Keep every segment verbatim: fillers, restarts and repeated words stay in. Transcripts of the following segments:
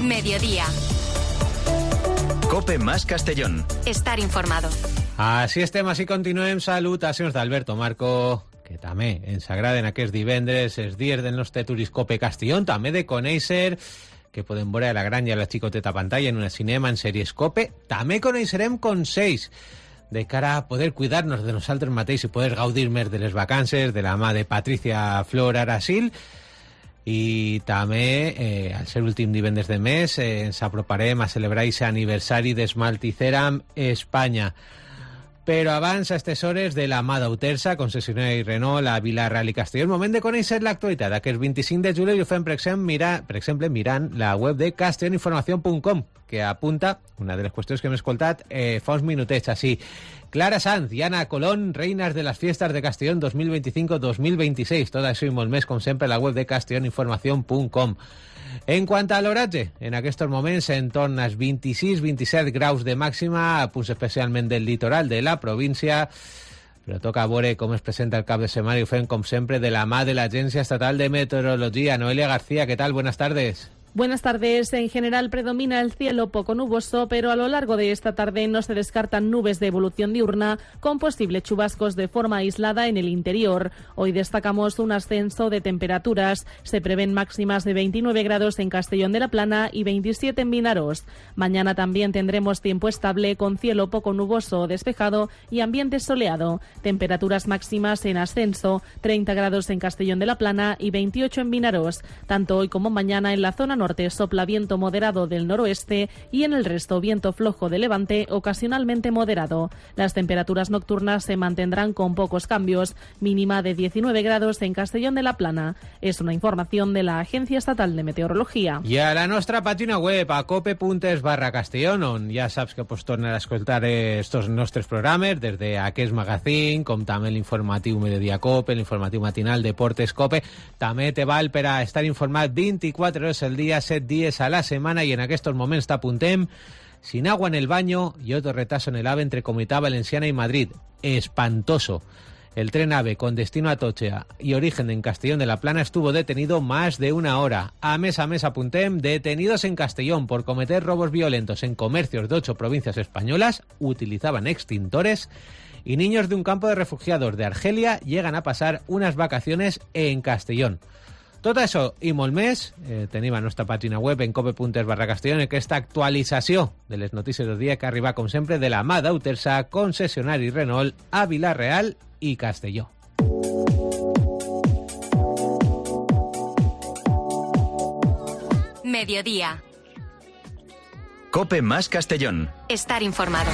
Mediodía. COPE más Castellón. Estar informado. Així estem, així continuem. Salutacions d'Alberto Marco, que també ens agraden aquests divendres, els dies del nostre Turiscope Castellón, també de conèixer, que podem veure a la gran i a la xicoteta pantalla en un cinema, en sèries COPE. També coneixerem consells de cara a poder cuidar-nos de nosaltres mateixos i poder gaudir més de les vacances, de la mà de Patricia Flor Arasil. I també, eh, al ser últim divendres de mes, eh, ens aproparem a celebrar aquest aniversari d'Esmalticeram Espanya. Però abans, a aquestes hores, de la mà d'Autersa, concessionària Renault a Vila-real i Castelló, el moment de conèixer l'actualitat. Aquest vint-i-cinc de juliol ho fem, per exemple, mirar, per exemple, mirant la web de castelloninformación punt com, que apunta, una de les qüestions que hem escoltat eh, fa uns minutets, així. Clara Sanz i Ana Colón, reinas de las fiestas de Castellón dos mil veinticinco dos mil veintiséis. Tot això i molt més, com sempre, a la web de castelloninformación punt com. En quant a l'oratge, en aquests moments en torn als vint-i-sis vint-i-set graus de màxima, a punts especialment del litoral de la província, però toca veure com es presenta el cap de setmana i ho fem, com sempre, de la mà de l'Agència Estatal de Meteorologia. Noelia García, ¿qué tal? Buenas tardes. Buenas tardes. En general predomina el cielo poco nuboso, pero a lo largo de esta tarde no se descartan nubes de evolución diurna con posibles chubascos de forma aislada en el interior. Hoy destacamos un ascenso de temperaturas. Se prevén máximas de veintinueve grados en Castellón de la Plana y veintisiete en Vinaròs. Mañana también tendremos tiempo estable con cielo poco nuboso, despejado y ambiente soleado. Temperaturas máximas en ascenso, treinta grados en Castellón de la Plana y veintiocho en Vinaròs. Tanto hoy como mañana en la zona norte sopla viento moderado del noroeste y en el resto viento flojo de levante ocasionalmente moderado. Las temperaturas nocturnas se mantendrán con pocos cambios, mínima de diecinueve grados en Castellón de la Plana. Es una información de la Agencia Estatal de Meteorología. I a la nostra pàgina web, a cope punt es barra Castellón, on ja saps que pots tornar a escoltar estos nostres programes, des de aquest magazín, com també l'informatiu Mediodía Cope, l'informatiu matinal Deportes Cope. També te val per a estar informat vint-i-quatre hores al dia, set días a la semana, y en aquestos momentos t'apuntem: sin agua en el baño y otro retazo en el AVE entre Comunidad Valenciana y Madrid. Espantoso. El tren AVE con destino a Atocha y origen en Castellón de la Plana estuvo detenido más de una hora. A mes a mes apuntem: detenidos en Castellón por cometer robos violentos en comercios de ocho provincias españolas, utilizaban extintores, y niños de un campo de refugiados de Argelia llegan a pasar unas vacaciones en Castellón. Tot això i molt més eh, tenim a la nostra pàgina web en cope punt es barra Castellón, en aquesta actualització de les notícies del dia que arriba, com sempre, de la mà d'Autersa, concessionari Renault a Vila-real i Castelló. Mediodía. COPE más Castellón. Estar informado.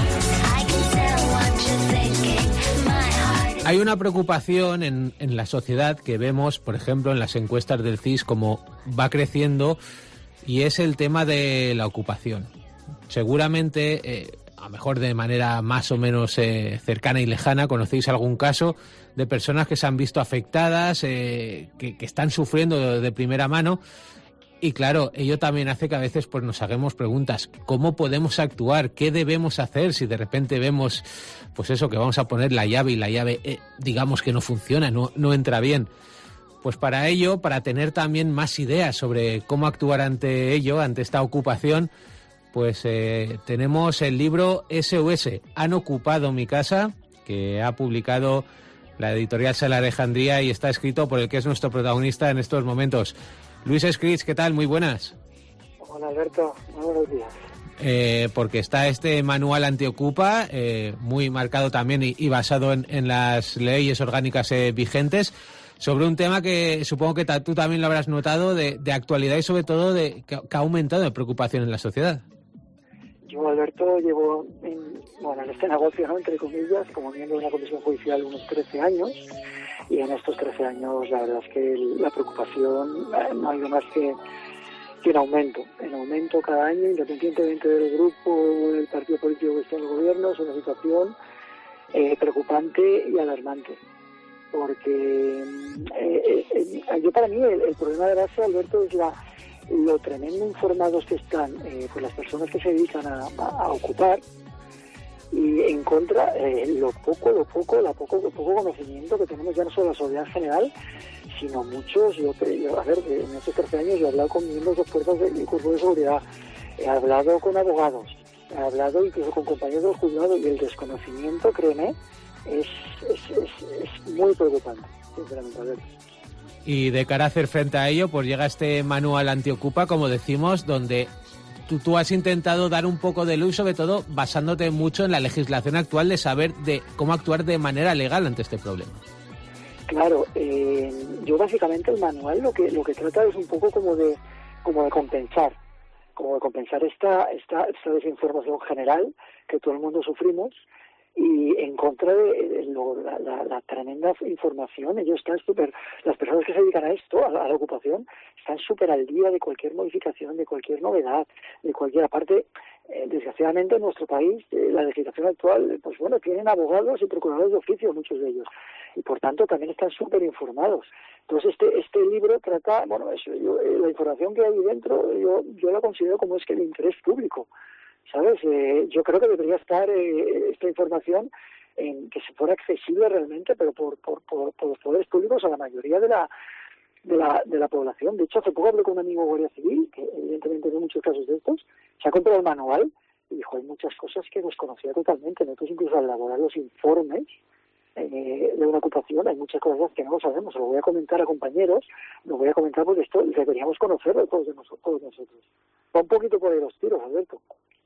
Hay una preocupación en, en la sociedad que vemos, por ejemplo, en las encuestas del C I S, como va creciendo, y es el tema de la ocupación. Seguramente, eh, a lo mejor de manera más o menos eh, cercana y lejana, conocéis algún caso de personas que se han visto afectadas, eh, que, que están sufriendo de, de primera mano. Y claro, ello también hace que a veces pues nos hagamos preguntas: ¿cómo podemos actuar? ¿Qué debemos hacer si de repente vemos, pues eso, que vamos a poner la llave y la llave, eh, digamos que no funciona, no, no entra bien? Pues para ello, para tener también más ideas sobre cómo actuar ante ello, ante esta ocupación, pues eh, tenemos el libro S O S, ¿Han ocupado mi casa?, que ha publicado la editorial Sala Alejandría y está escrito por el que es nuestro protagonista en estos momentos. Luis Escrits, ¿qué tal? Muy buenas. Hola Alberto, muy buenos días. Eh, porque está este manual antiocupa, eh, muy marcado también y, y basado en, en las leyes orgánicas eh, vigentes, sobre un tema que supongo que ta, tú también lo habrás notado, de, de actualidad y sobre todo de que, que ha aumentado de preocupación en la sociedad. Yo, Alberto, llevo en, bueno, en este negocio, ¿no?, entre comillas, como miembro de una comisión judicial unos trece años. Y en estos trece años la verdad es que la preocupación no ha ido más que, que en aumento. En aumento cada año, independientemente del grupo o del partido político que esté en el gobierno. Es una situación eh, preocupante y alarmante. Porque eh, eh, yo para mí el, el problema de base, Alberto, es la, lo tremendo informados que están eh, pues las personas que se dedican a, a, a ocupar. y en contra eh, lo poco, lo poco, la poco, lo poco conocimiento que tenemos ya no solo de la seguridad en general, sino muchos. Yo, yo a ver, en estos trece años yo he hablado con miembros de fuerzas del cuerpo de seguridad, he hablado con abogados, he hablado incluso con compañeros del juzgado, y el desconocimiento, créeme, es, es, es, es muy preocupante, sinceramente, Alberto. Y de cara a hacer frente a ello, pues llega este manual antiocupa, como decimos, donde tú, tú has intentado dar un poco de luz, sobre todo basándote mucho en la legislación actual, de saber de cómo actuar de manera legal ante este problema. Claro, eh, yo básicamente el manual lo que lo que trata es un poco como de como de compensar, como de compensar esta esta, esta desinformación general que todo el mundo sufrimos, y en contra de lo, la, la, la tremenda información. Ellos están súper, las personas que se dedican a esto, a la, a la ocupación, están súper al día de cualquier modificación, de cualquier novedad, de cualquier parte. Eh, desgraciadamente en nuestro país, eh, la legislación actual, pues bueno, tienen abogados y procuradores de oficio, muchos de ellos, y por tanto también están súper informados. Entonces este este libro trata, bueno, eso, yo, eh, la información que hay dentro, yo yo la considero como es que el interés público, ¿sabes? Eh, yo creo que debería estar eh, esta información en que se fuera accesible realmente, pero por, por, por, por los poderes públicos a la mayoría de la, de la de la población. De hecho, hace poco hablé con un amigo de Guardia Civil, que evidentemente tiene muchos casos de estos, se ha comprado el manual y dijo, hay muchas cosas que desconocía totalmente. Nosotros incluso al elaborar los informes eh, de una ocupación hay muchas cosas que no lo sabemos. Lo voy a comentar a compañeros, lo voy a comentar porque esto deberíamos conocerlo todos, de nosotros, todos nosotros. Va un poquito por ahí los tiros, Alberto.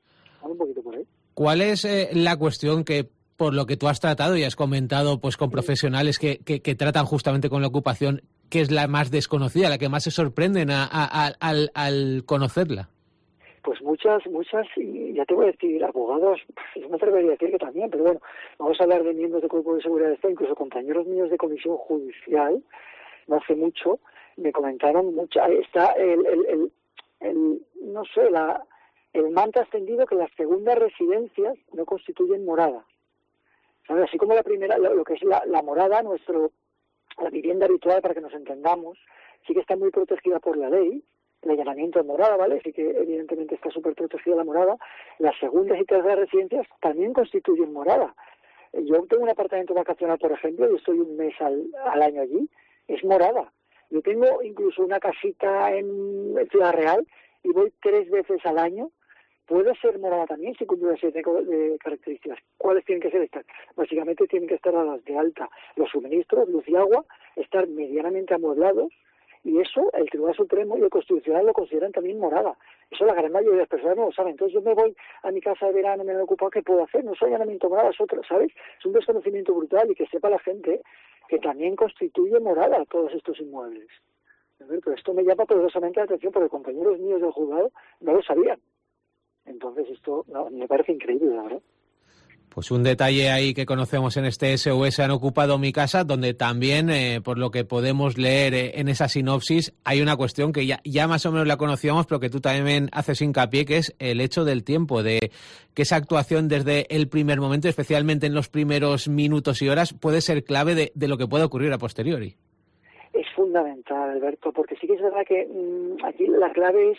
Un poquito por ahí. ¿Cuál es eh, la cuestión que, por lo que tú has tratado y has comentado pues con profesionales que, que, que tratan justamente con la ocupación, que es la más desconocida, la que más se sorprenden a, a, a, al, al conocerla? Pues muchas, muchas, y ya te voy a decir, abogados, no me atrevería a decir que también, pero bueno, vamos a hablar de miembros del Cuerpo de Seguridad de Estado, incluso compañeros míos de comisión judicial, no hace mucho, me comentaron mucho, está el, el, el, el no sé, la... el mantra extendido que las segundas residencias no constituyen morada. ¿Sabes? Así como la primera, lo, lo que es la, la morada, nuestro la vivienda habitual, para que nos entendamos, sí que está muy protegida por la ley, el allanamiento de morada, ¿vale? Sí que evidentemente está súper protegida la morada. Las segundas y terceras residencias también constituyen morada. Yo tengo un apartamento vacacional, por ejemplo, y estoy un mes al, al año allí, es morada. Yo tengo incluso una casita en Ciudad Real y voy tres veces al año. Puede ser morada también si cumple una serie de características. ¿Cuáles tienen que ser estas? Básicamente tienen que estar a las de alta los suministros, luz y agua, estar medianamente amueblados, y eso el Tribunal Supremo y el Constitucional lo consideran también morada. Eso la gran mayoría de las personas no lo saben. Entonces yo me voy a mi casa de verano, me he ocupado, ¿qué puedo hacer? No soy allanamiento morada, es otra, ¿sabes? Es un desconocimiento brutal, y que sepa la gente que también constituye morada todos estos inmuebles. Pero esto me llama poderosamente la atención, porque compañeros míos del juzgado no lo sabían. Entonces esto no, me parece increíble, la verdad. Pues un detalle ahí que conocemos en este S O S Han ocupado mi casa, donde también, eh, por lo que podemos leer eh, en esa sinopsis, hay una cuestión que ya, ya más o menos la conocíamos, pero que tú también haces hincapié, que es el hecho del tiempo, de que esa actuación desde el primer momento, especialmente en los primeros minutos y horas, puede ser clave de, de lo que puede ocurrir a posteriori. Es fundamental, Alberto, porque sí que es verdad que mmm, aquí la clave es...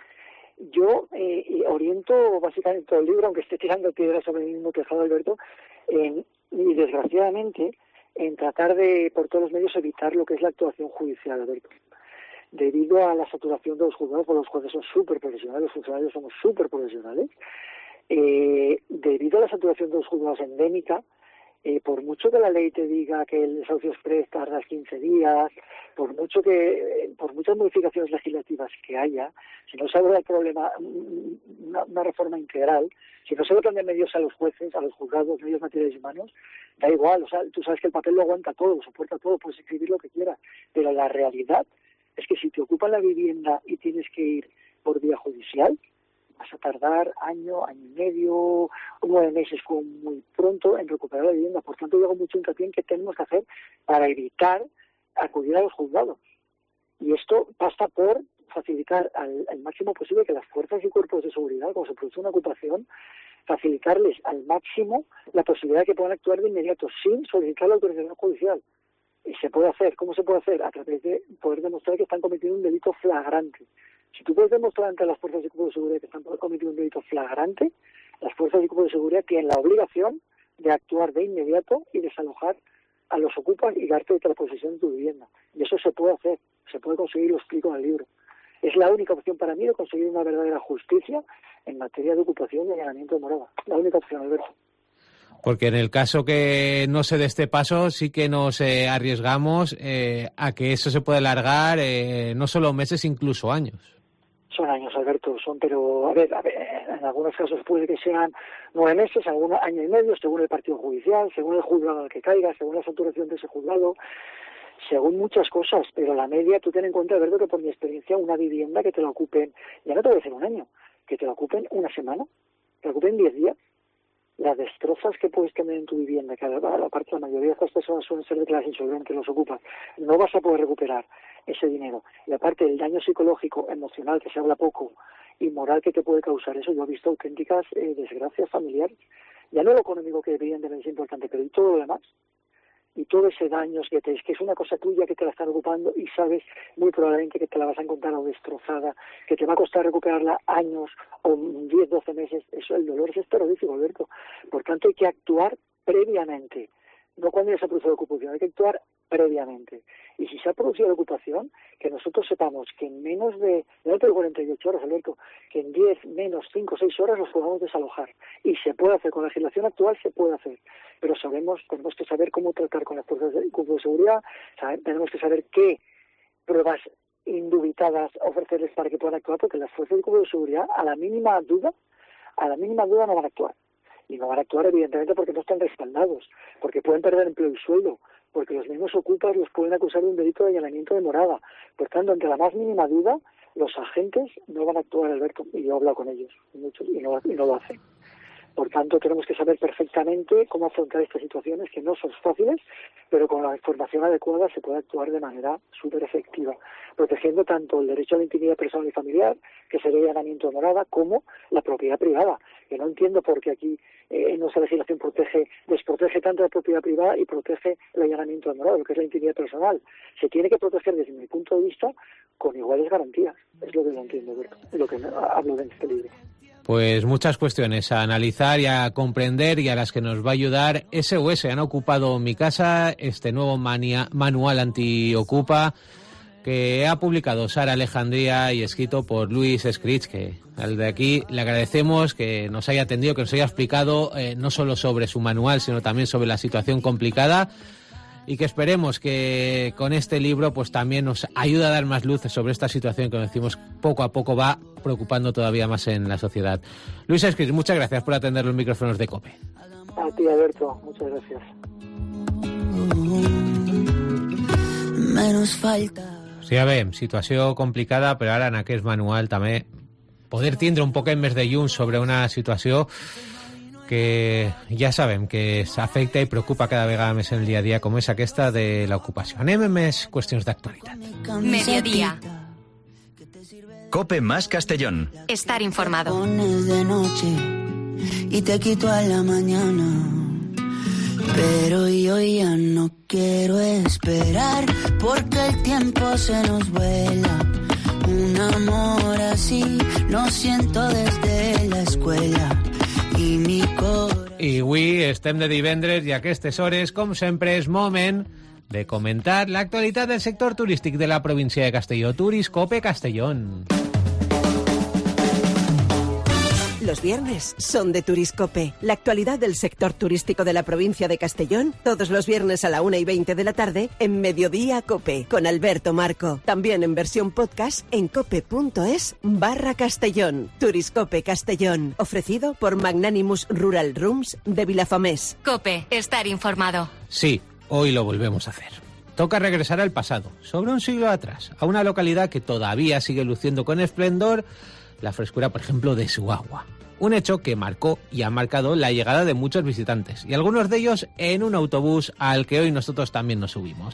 Yo eh, oriento básicamente todo el libro, aunque esté tirando piedras sobre el mismo tejado, Alberto, en, y desgraciadamente en tratar de, por todos los medios, evitar lo que es la actuación judicial, Alberto. Debido a la saturación de los juzgados, porque los jueces son súper profesionales, los funcionarios somos súper profesionales, eh, debido a la saturación de los juzgados endémica, Eh, por mucho que la ley te diga que el desahucio exprés tarda quince días, por mucho que, eh, por muchas modificaciones legislativas que haya, si no se aborda el problema, una, una reforma integral, si no se dotan de medios a los jueces, a los juzgados, medios materiales y humanos, da igual, o sea, tú sabes que el papel lo aguanta todo, lo soporta todo, puedes escribir lo que quieras, pero la realidad es que si te ocupa la vivienda y tienes que ir por vía judicial, vas a tardar año, año y medio, nueve meses como muy pronto en recuperar la vivienda. Por tanto, yo hago mucho hincapié en qué tenemos que hacer para evitar acudir a los juzgados. Y esto pasa por facilitar al, al máximo posible que las fuerzas y cuerpos de seguridad, cuando se produce una ocupación, facilitarles al máximo la posibilidad de que puedan actuar de inmediato, sin solicitar la autorización judicial. Y se puede hacer. ¿Cómo se puede hacer? A través de poder demostrar que están cometiendo un delito flagrante. Si tú puedes demostrar ante las fuerzas de seguridad que están cometiendo un delito flagrante, las fuerzas y cuerpos de seguridad tienen la obligación de actuar de inmediato y desalojar a los ocupas y darte otra posesión de tu vivienda. Y eso se puede hacer, se puede conseguir, lo explico en el libro. Es la única opción para mí de conseguir una verdadera justicia en materia de ocupación y allanamiento de morada. La única opción, Alberto. Porque en el caso que no se dé este paso, sí que nos eh, arriesgamos eh, a que eso se pueda alargar eh, no solo meses, incluso años. Son años, Alberto, son, pero a ver, a ver, en algunos casos puede que sean nueve meses, en algunos año y medio, según el partido judicial, según el juzgado al que caiga, según la saturación de ese juzgado, según muchas cosas, pero la media, tú ten en cuenta, Alberto, que por mi experiencia, una vivienda que te la ocupen, ya no te voy a decir un año, que te la ocupen una semana, te la ocupen diez días, las destrozas que puedes tener en tu vivienda, que aparte la mayoría de estas personas suelen ser declaradas insolventes, los ocupas, no vas a poder recuperar ese dinero. Y aparte el daño psicológico, emocional, que se habla poco, y moral que te puede causar eso, yo he visto auténticas eh, desgracias familiares. Ya no lo económico, que evidentemente es importante, pero y todo lo demás. Y todo ese daño que te es que es una cosa tuya que te la están ocupando y sabes muy probablemente que te la vas a encontrar o destrozada, que te va a costar recuperarla años o diez, doce meses. Eso, el dolor es terrorífico, Alberto. Por tanto, hay que actuar previamente, no cuando ya se ha producido la ocupación, hay que actuar previamente. Y si se ha producido la ocupación, que nosotros sepamos que en menos de, no te digo cuarenta y ocho horas, Alberto, que en diez, menos cinco, seis horas los podamos desalojar. Y se puede hacer, con la legislación actual se puede hacer. Pero sabemos, tenemos que saber cómo tratar con las fuerzas de, de seguridad, saber, tenemos que saber qué pruebas indubitadas ofrecerles para que puedan actuar, porque las fuerzas de seguridad, a la mínima duda, a la mínima duda no van a actuar. Y no van a actuar, evidentemente, porque no están respaldados, porque pueden perder empleo y sueldo, porque los mismos ocupas los pueden acusar de un delito de allanamiento de morada. Por tanto, ante la más mínima duda, los agentes no van a actuar, Alberto, y yo he hablado con ellos, muchos, y no, y no lo hacen. Por tanto, tenemos que saber perfectamente cómo afrontar estas situaciones, que no son fáciles, pero con la información adecuada se puede actuar de manera súper efectiva, protegiendo tanto el derecho a la intimidad personal y familiar, que sería el allanamiento de morada, como la propiedad privada, que no entiendo por qué aquí eh, nuestra legislación protege, desprotege tanto la propiedad privada y protege el allanamiento de morada, lo que es la intimidad personal. Se tiene que proteger, desde mi punto de vista, con iguales garantías. Es lo que no entiendo, Alberto, es lo que hablo en este libro. Pues muchas cuestiones a analizar y a comprender, y a las que nos va a ayudar S O S. Han ocupado mi casa, este nuevo mania, manual anti-ocupa que ha publicado Sara Alejandría y escrito por Luis Scritch, que al de aquí le agradecemos que nos haya atendido, que nos haya explicado eh, no solo sobre su manual, sino también sobre la situación complicada, y que esperemos que con este libro pues también nos ayude a dar más luces sobre esta situación que, como decimos, poco a poco va preocupando todavía más en la sociedad. Luis Escris, muchas gracias por atender los micrófonos de COPE. A ti, Alberto, muchas gracias. Menos falta. Sí, a ver, situació complicada, però ara en aquest manual també poder tindre un poquet més de llum sobre una situació que ja sabem que s'afecta i preocupa cada vegada més en el dia a dia, com és aquesta de l'ocupació. Anem amb més qüestions d'actualitat. Mediodía. COPE más Castellón. Estar informado. Pones de noche y te quito a la mañana. Pero yo ya no quiero esperar, porque el tiempo se nos vuela. Un amor así lo siento desde la escuela. I mi cor... I avui estem de divendres i a aquestes hores, com sempre, és moment de comentar l'actualitat del sector turístic de la província de Castelló. Turiscope Castellón. Los viernes son de Turiscope. La actualidad del sector turístico de la provincia de Castellón, todos los viernes a la una y veinte de la tarde en Mediodía Cope, con Alberto Marco. También en versión podcast en cope.es barra Castellón. Turiscope Castellón, ofrecido por Magnanimous Rural Rooms de Vilafamés. COPE, estar informado. Sí, hoy lo volvemos a hacer. Toca regresar al pasado, sobre un siglo atrás, a una localidad que todavía sigue luciendo con esplendor la frescura, por ejemplo, de su agua. Un hecho que marcó y ha marcado la llegada de muchos visitantes, y algunos de ellos en un autobús al que hoy nosotros también nos subimos.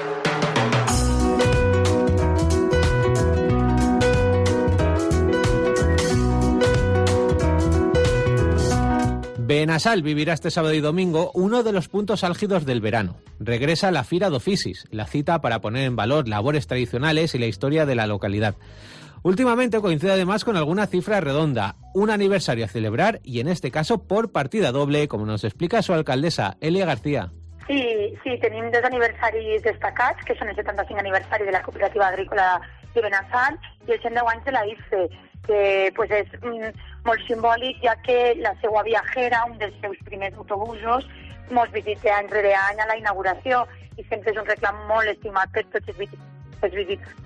Benassal vivirá este sábado y domingo uno de los puntos álgidos del verano. Regresa la Fira d'Oficis, la cita para poner en valor labores tradicionales y la historia de la localidad. Últimamente coincide además con alguna cifra redonda, un aniversario a celebrar y en este caso por partida doble, como nos explica su alcaldesa, Elia García. Sí, sí, tenim dos aniversaris destacats, que són el setanta-cinc aniversari de la Cooperativa Agrícola de Benassal i els cent deu anys de la I F E, que pues, és mm, molt simbòlic, ja que la seva viajera, un dels seus primers autobusos, mos visita any rere any a la inauguració i sempre és un reclam molt estimat per tots els visitants.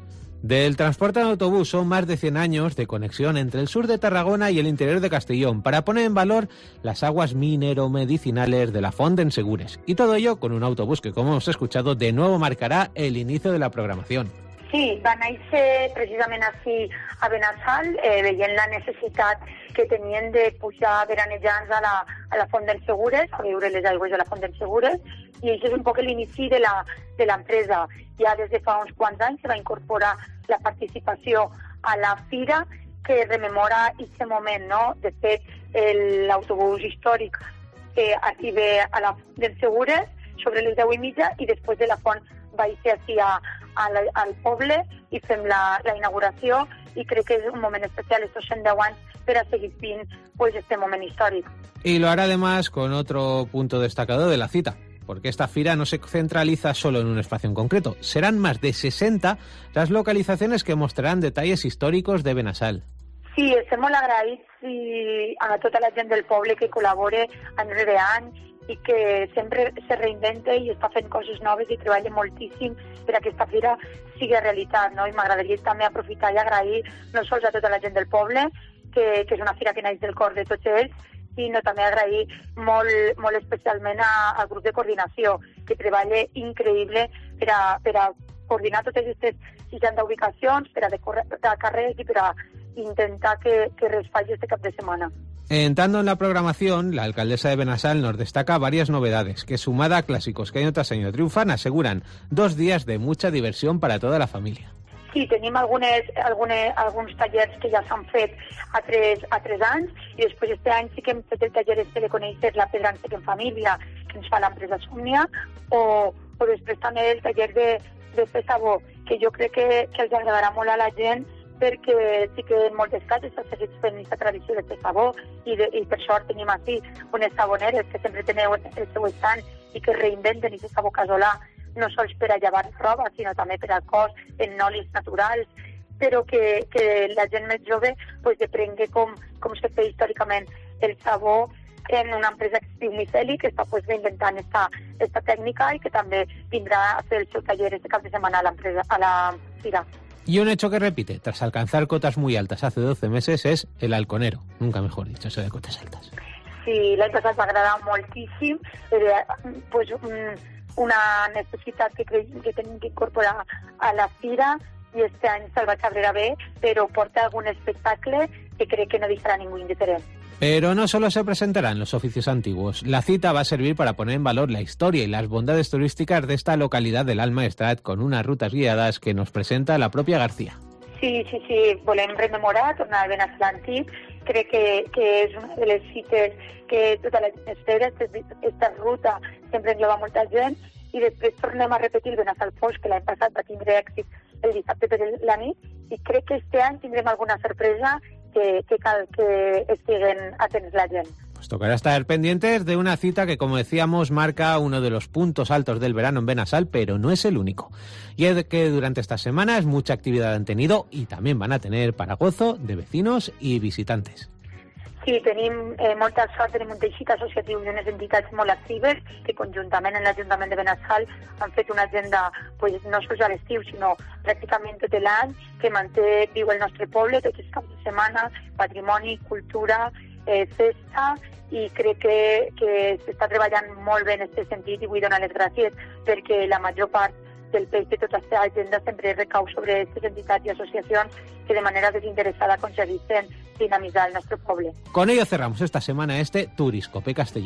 Del transporte en autobús son más de cien años de conexión entre el sur de Tarragona y el interior de Castellón para poner en valor las aguas minero-medicinales de la Font d'en Segures. Y todo ello con un autobús que, como hemos escuchado, de nuevo marcará el inicio de la programación. Sí, va néixer precisament així a Benassal, eh, veient la necessitat que tenien de pujar veranejants a la, a la Font d'en Segures, a veure les aigües de la Font d'en Segures, i això és un poc l'inici de la de l'empresa. Ja des de fa uns quants anys se va incorporar la participació a la fira que rememora aquest moment, no? De fet, l'autobús històric que arriba a la Font d'en Segures sobre les deu i mitja i després de la font va ser així a, a la, al poble i fem la, la inauguració i crec que és un moment especial estos cent deu anys per a seguir fent pues, este moment històric. Y lo hará además con otro punto destacado de la cita, porque esta fira no se centraliza solo en un espacio en concreto. Serán más de sesenta las localizaciones que mostrarán detalles históricos de Benassal. Sí, estem molt agraïts i a tota la gent del poble que col·labora any rere any i que sempre se reinventa i està fent coses noves i treballa moltíssim per a que aquesta fira sigui realitat, no? I m'agradaria també aprofitar i agrair no sols a tota la gent del poble, que, que és una fira que naix del cor de tots ells, sinó també agrair molt, molt especialment a, al grup de coordinació, que treballa increïble per a, per a coordinar totes aquestes seixanta ubicacions, per a decorar carrers i per a intentar que, que res falli este cap de setmana. Entrando en la programación, la alcaldesa de Benassal nos destaca varias novedades que, sumada a clásicos que año tras año triunfan, aseguran dos días de mucha diversión para toda la familia. Sí, tenim algunes, algunes, alguns tallers que ja s'han fet a tres, a tres anys i després este any sí que hem fet el taller este de conèixer la pedra en sec en família que ens fa l'empresa Somnia o, o després també el taller de, de fer sabó, que jo crec que, que els agradarà molt a la gent perquè sí que en moltes cases s'ha seguit fent aquesta tradició de fer sabó i, de, i per sort tenim així unes saboneres que sempre teniu el seu estant i que reinventen i sabó casolà no sols per a llevar roba, sinó també per al cos en olis naturals, però que, que la gent més jove pues, deprengue com, com se fa històricament el sabó en una empresa que es diu Miceli, que està pues, reinventant esta, esta tècnica i que també vindrà a fer el seu taller este cap de setmana a l'empresa, a la fira. Y un hecho que repite, tras alcanzar cotas muy altas hace doce meses, es el halconero. Nunca mejor dicho, eso de cotas altas. Sí, l'any passat va agradar moltíssim. Era pues, un, una necessitat que creiem que tenim que incorporar a la fira i este any se'l va saber bé, però porta algun espectacle que crec que no deixarà ningú indiferent. Pero no solo se presentarán los oficios antiguos. La cita va a servir para poner en valor la historia y las bondades turísticas de esta localidad del Alt Maestrat con unas rutas guiadas que nos presenta la propia García. Sí, sí, sí, volem rememorar, tornar a Benassal antic. Crec que, que és una de les cites que tota la gent espera. Aquesta ruta sempre engloba molta gent i després tornem a repetir el Benassal Fosc, que l'any passat va tindre èxit el dissabte per la nit, i crec que este any tindrem alguna sorpresa que, que cal que estiguen atents la gent. Pues tocará estar pendientes de una cita que, como decíamos, marca uno de los puntos altos del verano en Benassal, pero no es el único. Y es que durante estas semanas mucha actividad han tenido y también van a tener para gozo de vecinos y visitantes. Sí, tenim eh, molta sort, tenim un teixit associatiu i unes entitats molt actives que conjuntament en l'Ajuntament de Benassal han fet una agenda pues, no sols a l'estiu, sinó pràcticament tot l'any, que manté viu el nostre poble, tots els caps de setmana, patrimoni, cultura, eh, festa, i crec que, que s'està treballant molt bé en aquest sentit i vull donar les gràcies perquè la major part del peix de tota aquesta agenda sempre recau sobre aquestes entitats i associacions que de manera desinteresada aconsegueixen dinamitzar el nostre poble. Con ello cerramos esta semana este Turiscope Castellón.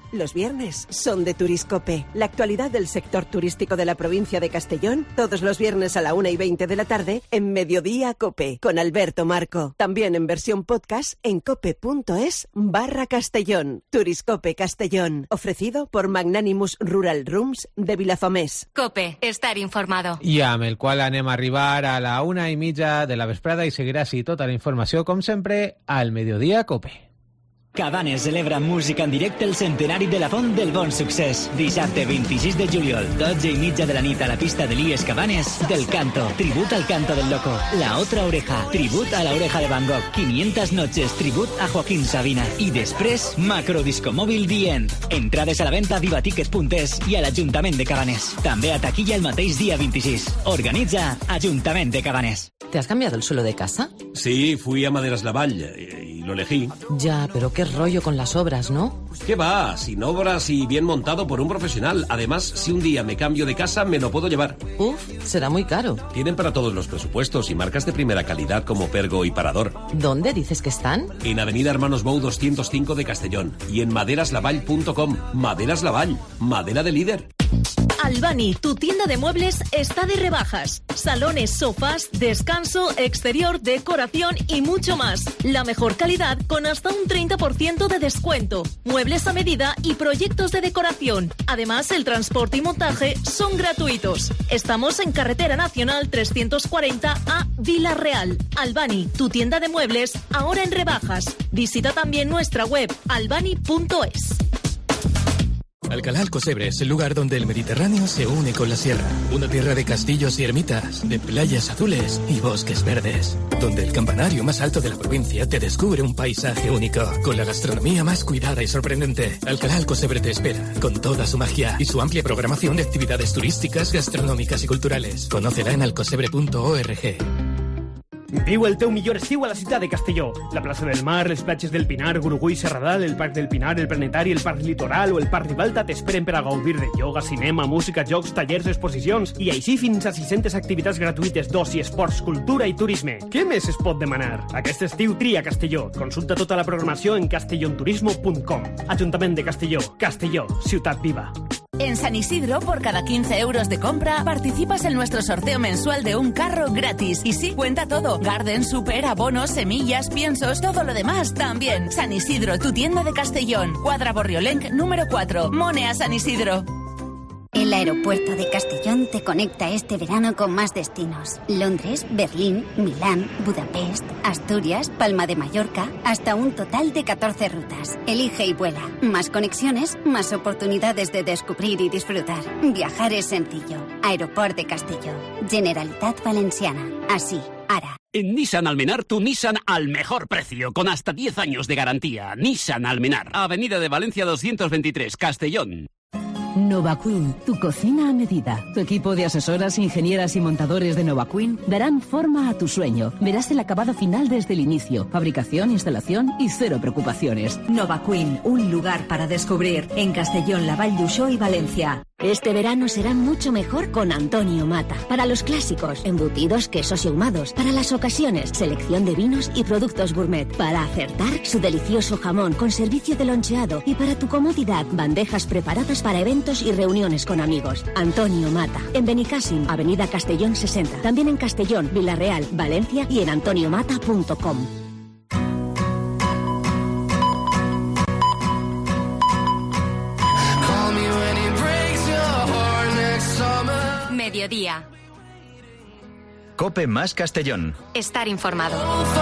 Los viernes son de Turiscope. La actualidad del sector turístico de la provincia de Castellón, todos los viernes a la una y veinte de la tarde en Mediodía Cope, con Alberto Marco. También en versión podcast en cope.es barra Castellón. Turiscope Castellón, ofrecido por Magnanimous Rural Rooms de Vilafamés. Cope, estar informado. I amb el qual anem a arribar a la una i mitja de la vesprada i seguirà així tota la informació, com sempre, al Mediodía Cope. Cabanes celebra música en directe el centenari de la Font del Bon Succés. Dissabte vint-i-sis de juliol, dotze i mitja de la nit a la pista de l'I E S Cabanes, Del Canto, tribut al canto del loco, La Otra Oreja, tribut a la oreja de Van Gogh, quinientas noches, tribut a Joaquín Sabina. I després, Macro Disco Móvil The End. Entrades a la venta a vivatickets punt es i a l'Ajuntament de Cabanes. També a taquilla el mateix dia vint-i-sis. Organitza Ajuntament de Cabanes. ¿Te has cambiado el suelo de casa? Sí, fui a Maderas Laval y, y lo elegí. Ya, pero qué rollo con las obras, ¿no? ¿Qué va? Sin obras y bien montado por un profesional. Además, si un día me cambio de casa, me lo puedo llevar. Uf, será muy caro. Tienen para todos los presupuestos y marcas de primera calidad como Pergo y Parador. ¿Dónde dices que están? En Avenida Hermanos Bou doscientos cinco de Castellón y en maderaslaval punto com. Maderas Laval, madera de líder. Albani, tu tienda de muebles está de rebajas. Salones, sofás, descanso, exterior, decoración y mucho más. La mejor calidad con hasta un treinta por ciento de descuento. Muebles a medida y proyectos de decoración. Además, el transporte y montaje son gratuitos. Estamos en Carretera Nacional trescientos cuarenta a Vila Real. Albani, tu tienda de muebles, ahora en rebajas. Visita también nuestra web albani punto es. Alcalá Alcocebre es el lugar donde el Mediterráneo se une con la sierra. Una tierra de castillos y ermitas, de playas azules y bosques verdes. Donde el campanario más alto de la provincia te descubre un paisaje único. Con la gastronomía más cuidada y sorprendente. Alcalá Alcocebre te espera, con toda su magia y su amplia programación de actividades turísticas, gastronòmiques i culturales. Conócela en alcocebre punto org. Viu el teu millor estiu a la ciutat de Castelló. La plaça del Mar, les platges del Pinar, Gurugui, Serradal, el Parc del Pinar, el Planetari, el Parc Litoral o el Parc Ribalta t'esperen per a gaudir de ioga, cinema, música, jocs, tallers, exposicions i així fins a sis-centes activitats gratuïtes d'oci, esports, cultura i turisme. Què més es pot demanar? Aquest estiu tria Castelló. Consulta tota la programació en castellonturismo punt com. Ajuntament de Castelló. Castelló, ciutat viva. En San Isidro, por cada quince euros de compra, participas en nuestro sorteo mensual de un carro gratis. Y sí, cuenta todo. Garden, super, abonos, semillas, piensos, todo lo demás también. San Isidro, tu tienda de Castellón. Cuadra Borriolenc, número cuatro. Mone a San Isidro. El aeropuerto de Castellón te conecta este verano con más destinos. Londres, Berlín, Milán, Budapest, Asturias, Palma de Mallorca, hasta un total de catorce rutas. Elige y vuela. Más conexiones, más oportunidades de descubrir y disfrutar. Viajar es sencillo. Aeropuerto de Castellón. Generalitat Valenciana. Así, ara. En Nissan Almenar, tu Nissan al mejor precio, con hasta diez años de garantía. Nissan Almenar, Avenida de Valencia doscientos veintitrés, Castellón. NovaQueen, tu cocina a medida. Tu equipo de asesoras, ingenieras y montadores de NovaQueen darán forma a tu sueño. Verás el acabado final desde el inicio. Fabricación, instalación y cero preocupaciones. NovaQueen, un lugar para descubrir en Castellón, La Vall d'Uixó y Valencia. Este verano será mucho mejor con Antonio Mata. Para los clásicos, embutidos, quesos y ahumados. Para las ocasiones, selección de vinos y productos gourmet. Para acertar, su delicioso jamón con servicio de loncheado. Y para tu comodidad, bandejas preparadas para eventos y reuniones con amigos. Antonio Mata. En Benicàssim, Avenida Castellón sesenta. También en Castellón, Villarreal, Valencia y en antonio mata punto com. Mediodía. Cope más Castellón. Estar informado.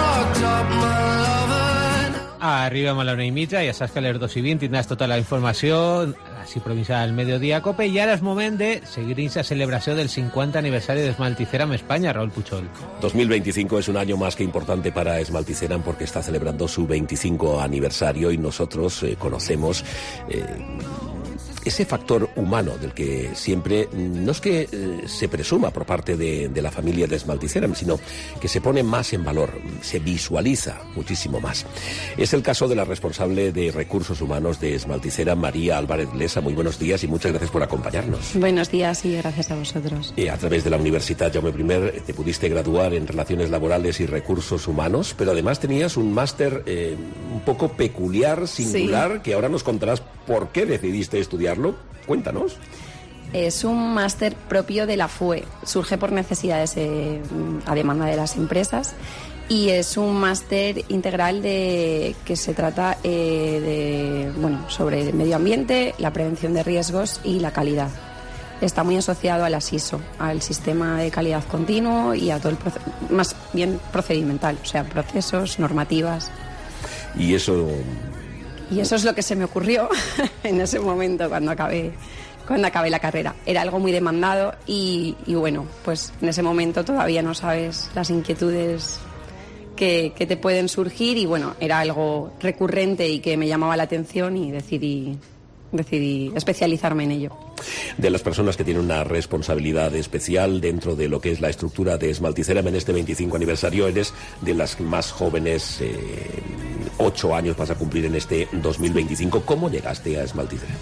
Arribem a la una i mitja, ja saps que a les dos i vint tindràs tota la informació, així provincial al Mediodía Cope, i ara és moment de seguir esa celebració del cincuenta aniversario de Esmalticeram España, Raúl Puchol. dos mil veinticinco es un año más que importante para Esmalticeram porque está celebrando su veinticinco aniversario y nosotros eh, conocemos eh, ese factor humano del que siempre, no es que eh, se presuma por parte de, de la familia de Esmalticeram, sino que se pone más en valor, se visualiza muchísimo más. Es el caso de la responsable de Recursos Humanos de Esmalticeram, María Álvarez Lesa. Muy buenos días y muchas gracias por acompañarnos. Buenos días y gracias a vosotros. Eh, a través de la Universidad Jaume I te pudiste graduar en Relaciones Laborales y Recursos Humanos, pero además tenías un máster eh, un poco peculiar, singular, sí, que ahora nos contarás por qué decidiste estudiarlo. Cuéntanos. Es un máster propio de la F U E. Surge por necesidades eh, a demanda de las empresas y es un máster integral de que se trata eh, de bueno sobre el medio ambiente, la prevención de riesgos y la calidad. Está muy asociado a las I S O, al sistema de calidad continuo y a todo el proceso, más bien procedimental, o sea, procesos, normativas. Y eso... Y eso es lo que se me ocurrió en ese momento cuando acabé, cuando acabé la carrera. Era algo muy demandado y, y bueno, pues en ese momento todavía no sabes las inquietudes que, que te pueden surgir y bueno, era algo recurrente y que me llamaba la atención y decidí... decidí especializarme en ello. De las personas que tienen una responsabilidad especial dentro de lo que es la estructura de Esmalticeram en este veinticinco aniversario, eres de las más jóvenes, eh, ocho años vas a cumplir en este dos mil veinticinco. ¿Cómo llegaste a Esmalticeram?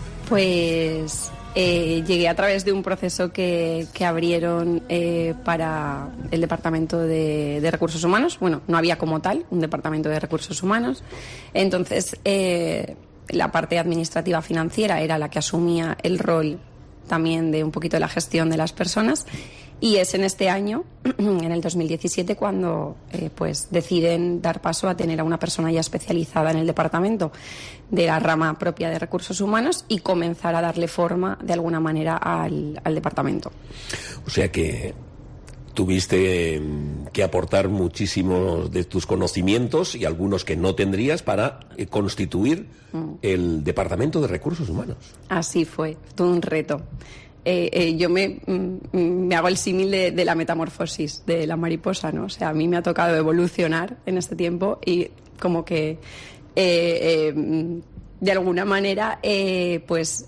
Pues eh, llegué a través de un proceso que, que abrieron eh, para el Departamento de, de Recursos Humanos. Bueno, no había como tal un Departamento de Recursos Humanos. Entonces... Eh, la parte administrativa financiera era la que asumía el rol también de un poquito de la gestión de las personas y es en este año, en el dos mil diecisiete, cuando eh, pues deciden dar paso a tener a una persona ya especializada en el departamento de la rama propia de recursos humanos y comenzar a darle forma de alguna manera al, al departamento. O sea que tuviste que aportar muchísimos de tus conocimientos y algunos que no tendrías para eh, constituir mm. el Departamento de Recursos Humanos. Así fue, todo un reto. Eh, eh, yo me, mm, me hago el símil de, de la metamorfosis de la mariposa, ¿no? O sea, a mí me ha tocado evolucionar en este tiempo y como que eh, eh, de alguna manera eh, pues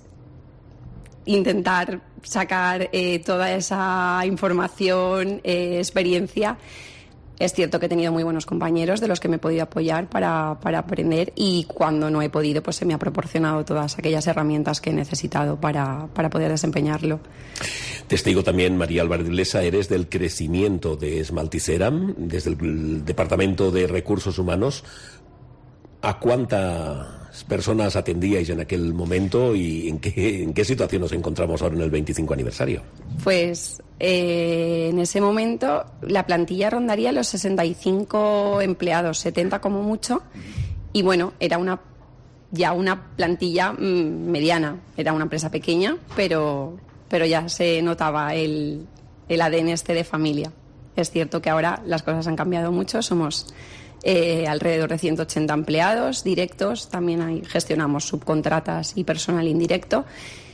intentar sacar eh, toda esa información, eh, experiencia. Es cierto que he tenido muy buenos compañeros de los que me he podido apoyar para, para aprender y cuando no he podido pues se me ha proporcionado todas aquellas herramientas que he necesitado para, para poder desempeñarlo. Testigo también, María Álvarez Blesa, eres del crecimiento de Esmalticeram, desde el Departamento de Recursos Humanos. ¿A cuántas personas atendíais en aquel momento y en qué, en qué situación nos encontramos ahora en el veinticinco aniversario? Pues eh, en ese momento la plantilla rondaría los sesenta y cinco empleados, setenta como mucho, y bueno, era una ya una plantilla mmm, mediana, era una empresa pequeña, pero, pero ya se notaba el, el A D N este de familia. Es cierto que ahora las cosas han cambiado mucho, somos... Eh, alrededor de ciento ochenta empleados directos, también hay, gestionamos subcontratas y personal indirecto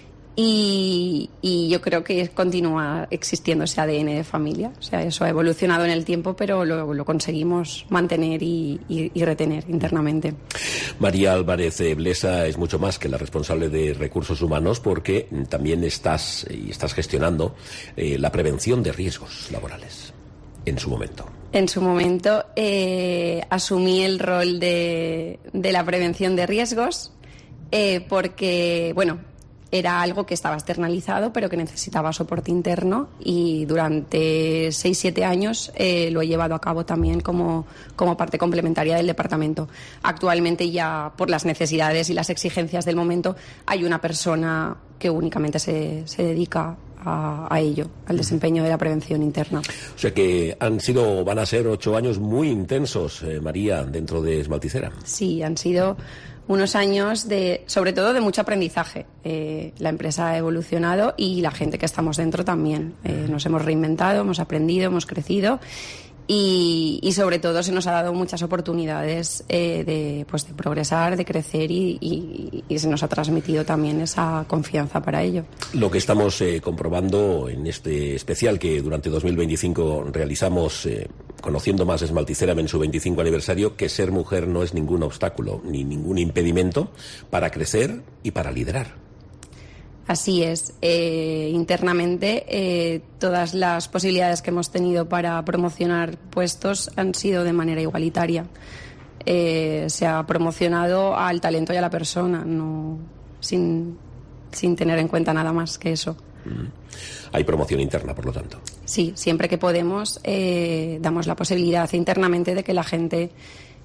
y, y yo creo que continúa existiendo ese A D N de familia, o sea, eso ha evolucionado en el tiempo pero lo, lo conseguimos mantener y, y, y retener internamente. María Álvarez Blesa es mucho más que la responsable de recursos humanos porque también estás, y estás gestionando eh, la prevención de riesgos laborales en su momento. En su momento eh, asumí el rol de, de la prevención de riesgos eh, porque, bueno, era algo que estaba externalizado pero que necesitaba soporte interno y durante seis siete años eh, lo he llevado a cabo también como, como parte complementaria del departamento. Actualmente ya por las necesidades y las exigencias del momento hay una persona que únicamente se, se dedica A, a ello, al desempeño de la prevención interna. O sea que han sido, van a ser ocho años muy intensos, eh, María, dentro de Esmalticeram. Sí, han sido unos años de, sobre todo de mucho aprendizaje. Eh, la empresa ha evolucionado y la gente que estamos dentro también. Eh, nos hemos reinventado, hemos aprendido, hemos crecido. Y, y sobre todo se nos ha dado muchas oportunidades eh, de, pues de progresar, de crecer y, y, y se nos ha transmitido también esa confianza para ello. Lo que estamos eh, comprobando en este especial que durante dos mil veinticinco realizamos eh, conociendo más Esmalticeram en su veinticinco aniversario, que ser mujer no es ningún obstáculo ni ningún impedimento para crecer y para liderar. Así es. Eh, internamente, eh, todas las posibilidades que hemos tenido para promocionar puestos han sido de manera igualitaria. Eh, se ha promocionado al talento y a la persona, no sin, sin tener en cuenta nada más que eso. Mm. Hay promoción interna, por lo tanto. Sí, siempre que podemos eh, damos la posibilidad internamente de que la gente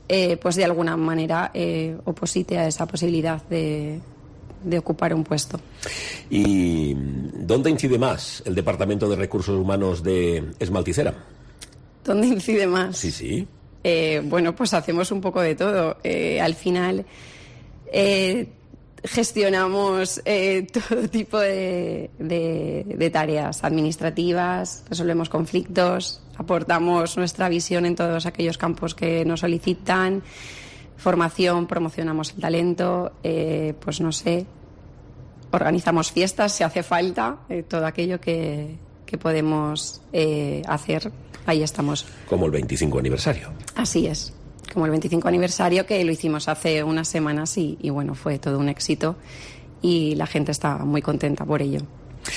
eh, pues de alguna manera eh, oposite a esa posibilidad de, de ocupar un puesto. ¿Y dónde incide más el Departamento de Recursos Humanos de Esmalticera? ¿Dónde incide más? Sí, sí. Eh, bueno, pues hacemos un poco de todo. Eh, al final eh, gestionamos eh, todo tipo de, de, de tareas administrativas, resolvemos conflictos, aportamos nuestra visión en todos aquellos campos que nos solicitan, formación, promocionamos el talento, eh, pues no sé, organizamos fiestas si hace falta, eh, todo aquello que, que podemos eh, hacer, ahí estamos. Como el veinticinco aniversario. Así es, como el veinticinco aniversario, que lo hicimos hace unas semanas y, y bueno, fue todo un éxito y la gente está muy contenta por ello.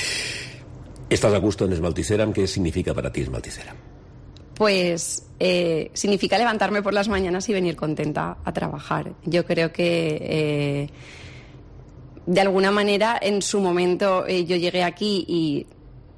¿Estás a gusto en Esmalticera? ¿Qué significa para ti Esmalticera? Pues eh, significa levantarme por las mañanas y venir contenta a trabajar. Yo creo que eh, de alguna manera en su momento eh, yo llegué aquí y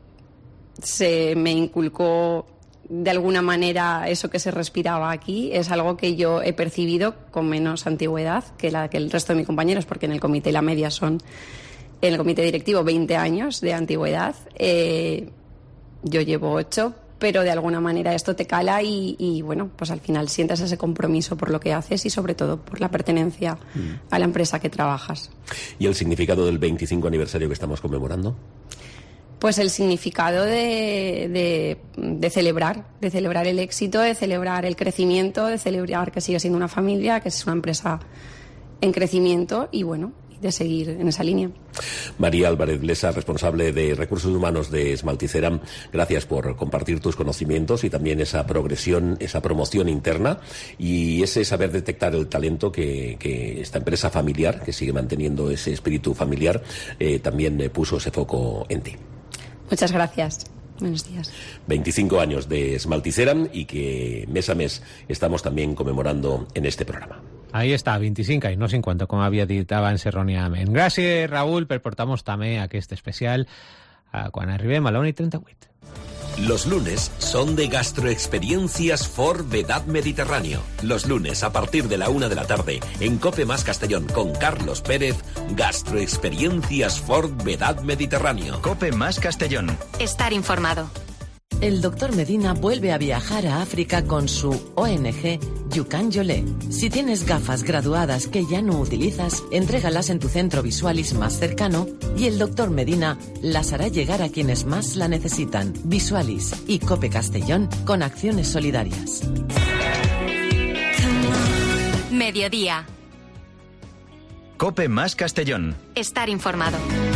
se me inculcó de alguna manera eso que se respiraba aquí. Es algo que yo he percibido con menos antigüedad que, la, que el resto de mis compañeros, porque en el comité la media son, en el comité directivo, veinte años de antigüedad. Eh, yo llevo ocho, pero de alguna manera esto te cala y, y bueno, pues al final sientes ese compromiso por lo que haces y sobre todo por la pertenencia mm. a la empresa que trabajas. ¿Y el significado del veinticinco aniversario que estamos conmemorando? Pues el significado de, de, de celebrar, de celebrar el éxito, de celebrar el crecimiento, de celebrar que sigue siendo una familia, que es una empresa en crecimiento y bueno, de seguir en esa línea. María Álvarez Blesa, responsable de Recursos Humanos de Esmalticera, gracias por compartir tus conocimientos y también esa progresión, esa promoción interna y ese saber detectar el talento que, que esta empresa familiar, que sigue manteniendo ese espíritu familiar, eh, también eh, puso ese foco en ti. Muchas gracias. Buenos días. veinticinco años de Esmalticera y que mes a mes estamos también conmemorando en este programa. Ahí està, veinticinc i no cinquanta, com havia dit abans erròniament. Gràcies, Raúl, per portar-nos també aquest especial eh, quan arribem a la una i trenta-vuit. Los lunes son de Gastroexperiencias Ford Vedad Mediterráneo. Los lunes a partir de la una de la tarde en Cope Más Castellón con Carlos Pérez, Gastroexperiencias Ford Vedad Mediterráneo. Cope Más Castellón. Estar informado. El doctor Medina vuelve a viajar a África con su O N G Yukan Yolé. Si tienes gafas graduadas que ya no utilizas, entrégalas en tu centro Visualis más cercano y el doctor Medina las hará llegar a quienes más la necesitan. Visualis y Cope Castellón con acciones solidarias. Mediodía. Cope Más Castellón. Estar informado.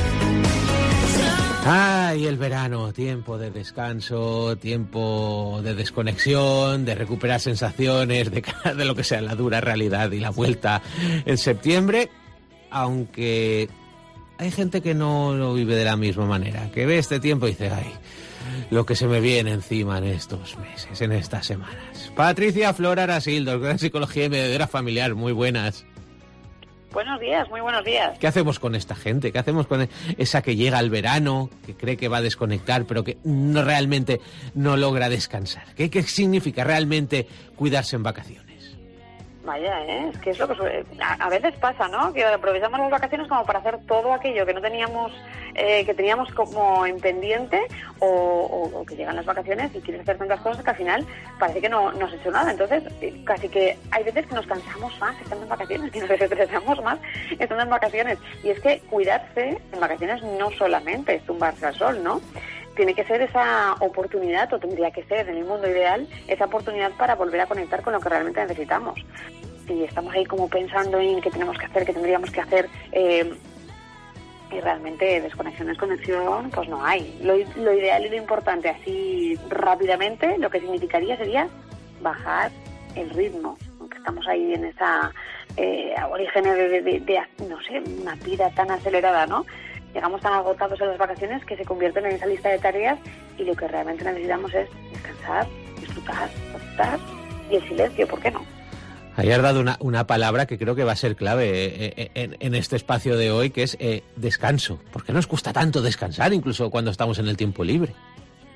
Ay, el verano, tiempo de descanso, tiempo de desconexión, de recuperar sensaciones, de, de lo que sea la dura realidad y la vuelta en septiembre, aunque hay gente que no lo vive de la misma manera, que ve este tiempo y dice, ay, lo que se me viene encima en estos meses, en estas semanas. Patricia Flor Arasil, doctora en Psicología y Mediadora Familiar, muy buenas. Buenos días, muy buenos días. ¿Qué hacemos con esta gente? ¿Qué hacemos con esa que llega al verano, que cree que va a desconectar, pero que no realmente no logra descansar? ¿Qué, qué significa realmente cuidarse en vacaciones? Vaya, ¿eh? Es que es lo que suele... a, a veces pasa, ¿no? Que aprovechamos las vacaciones como para hacer todo aquello que no teníamos, eh, que teníamos como en pendiente, o, o, o que llegan las vacaciones y quieres hacer tantas cosas que al final parece que no, no has hecho nada. Entonces, casi que hay veces que nos cansamos más estando en vacaciones, que nos estresamos más estando en vacaciones. Y es que cuidarse en vacaciones no solamente es tumbarse al sol, ¿no? Tiene que ser esa oportunidad, o tendría que ser en el mundo ideal, esa oportunidad para volver a conectar con lo que realmente necesitamos. Si estamos ahí como pensando en qué tenemos que hacer, qué tendríamos que hacer, eh, y realmente desconexión, desconexión, pues no hay. Lo, lo ideal y lo importante, así rápidamente, lo que significaría sería bajar el ritmo, aunque estamos ahí en esa eh, aborígene de, de, de, de, no sé, una vida tan acelerada, ¿no? Llegamos tan agotados en las vacaciones que se convierten en esa lista de tareas y lo que realmente necesitamos es descansar, disfrutar, disfrutar y el silencio, ¿por qué no? Ahí has dado una, una palabra que creo que va a ser clave eh, en, en este espacio de hoy, que es eh, descanso. ¿Por qué nos cuesta tanto descansar, incluso cuando estamos en el tiempo libre?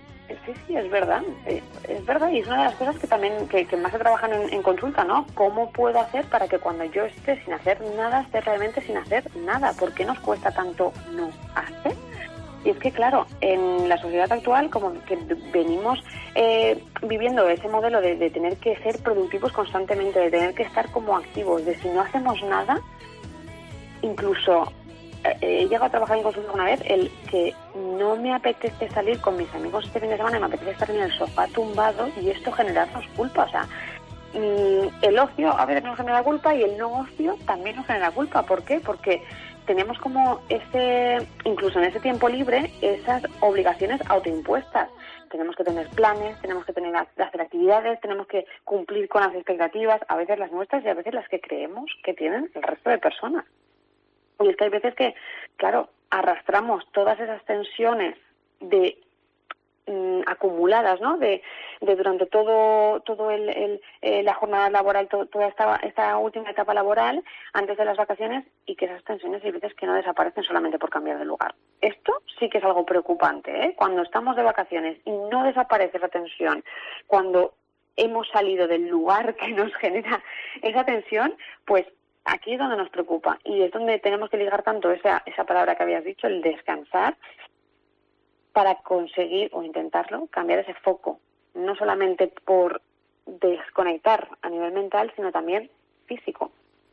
Sí, sí, es verdad, eh, es verdad, y es una de las cosas que también que, que más se trabajan en, en consulta, ¿no? ¿Cómo puedo hacer para que cuando yo esté sin hacer nada, esté realmente sin hacer nada? ¿Por qué nos cuesta tanto no hacer? Y es que, claro, en la sociedad actual, como que venimos eh, viviendo ese modelo de, de tener que ser productivos constantemente, de tener que estar como activos, de si no hacemos nada, incluso... he llegado a trabajar en consulta una vez, el que no me apetece salir con mis amigos este fin de semana y me apetece estar en el sofá tumbado y esto generarnos culpa. O sea, el ocio a veces nos genera culpa y el no ocio también nos genera culpa. ¿Por qué? Porque tenemos como ese, incluso en ese tiempo libre, esas obligaciones autoimpuestas. Tenemos que tener planes, tenemos que tener hacer actividades, tenemos que cumplir con las expectativas, a veces las nuestras y a veces las que creemos que tienen el resto de personas. Y es que hay veces que, claro, arrastramos todas esas tensiones de mm, acumuladas, ¿no? De, de durante todo todo el, el eh, la jornada laboral, to, toda esta esta última etapa laboral antes de las vacaciones, y que esas tensiones hay veces que no desaparecen solamente por cambiar de lugar. Esto sí que es algo preocupante, ¿eh? Cuando estamos de vacaciones y no desaparece esa tensión, cuando hemos salido del lugar que nos genera esa tensión, pues aquí es donde nos preocupa y es donde tenemos que ligar tanto esa esa palabra que habías dicho, el descansar, para conseguir o intentarlo cambiar ese foco, no solamente por desconectar a nivel mental, sino también físico.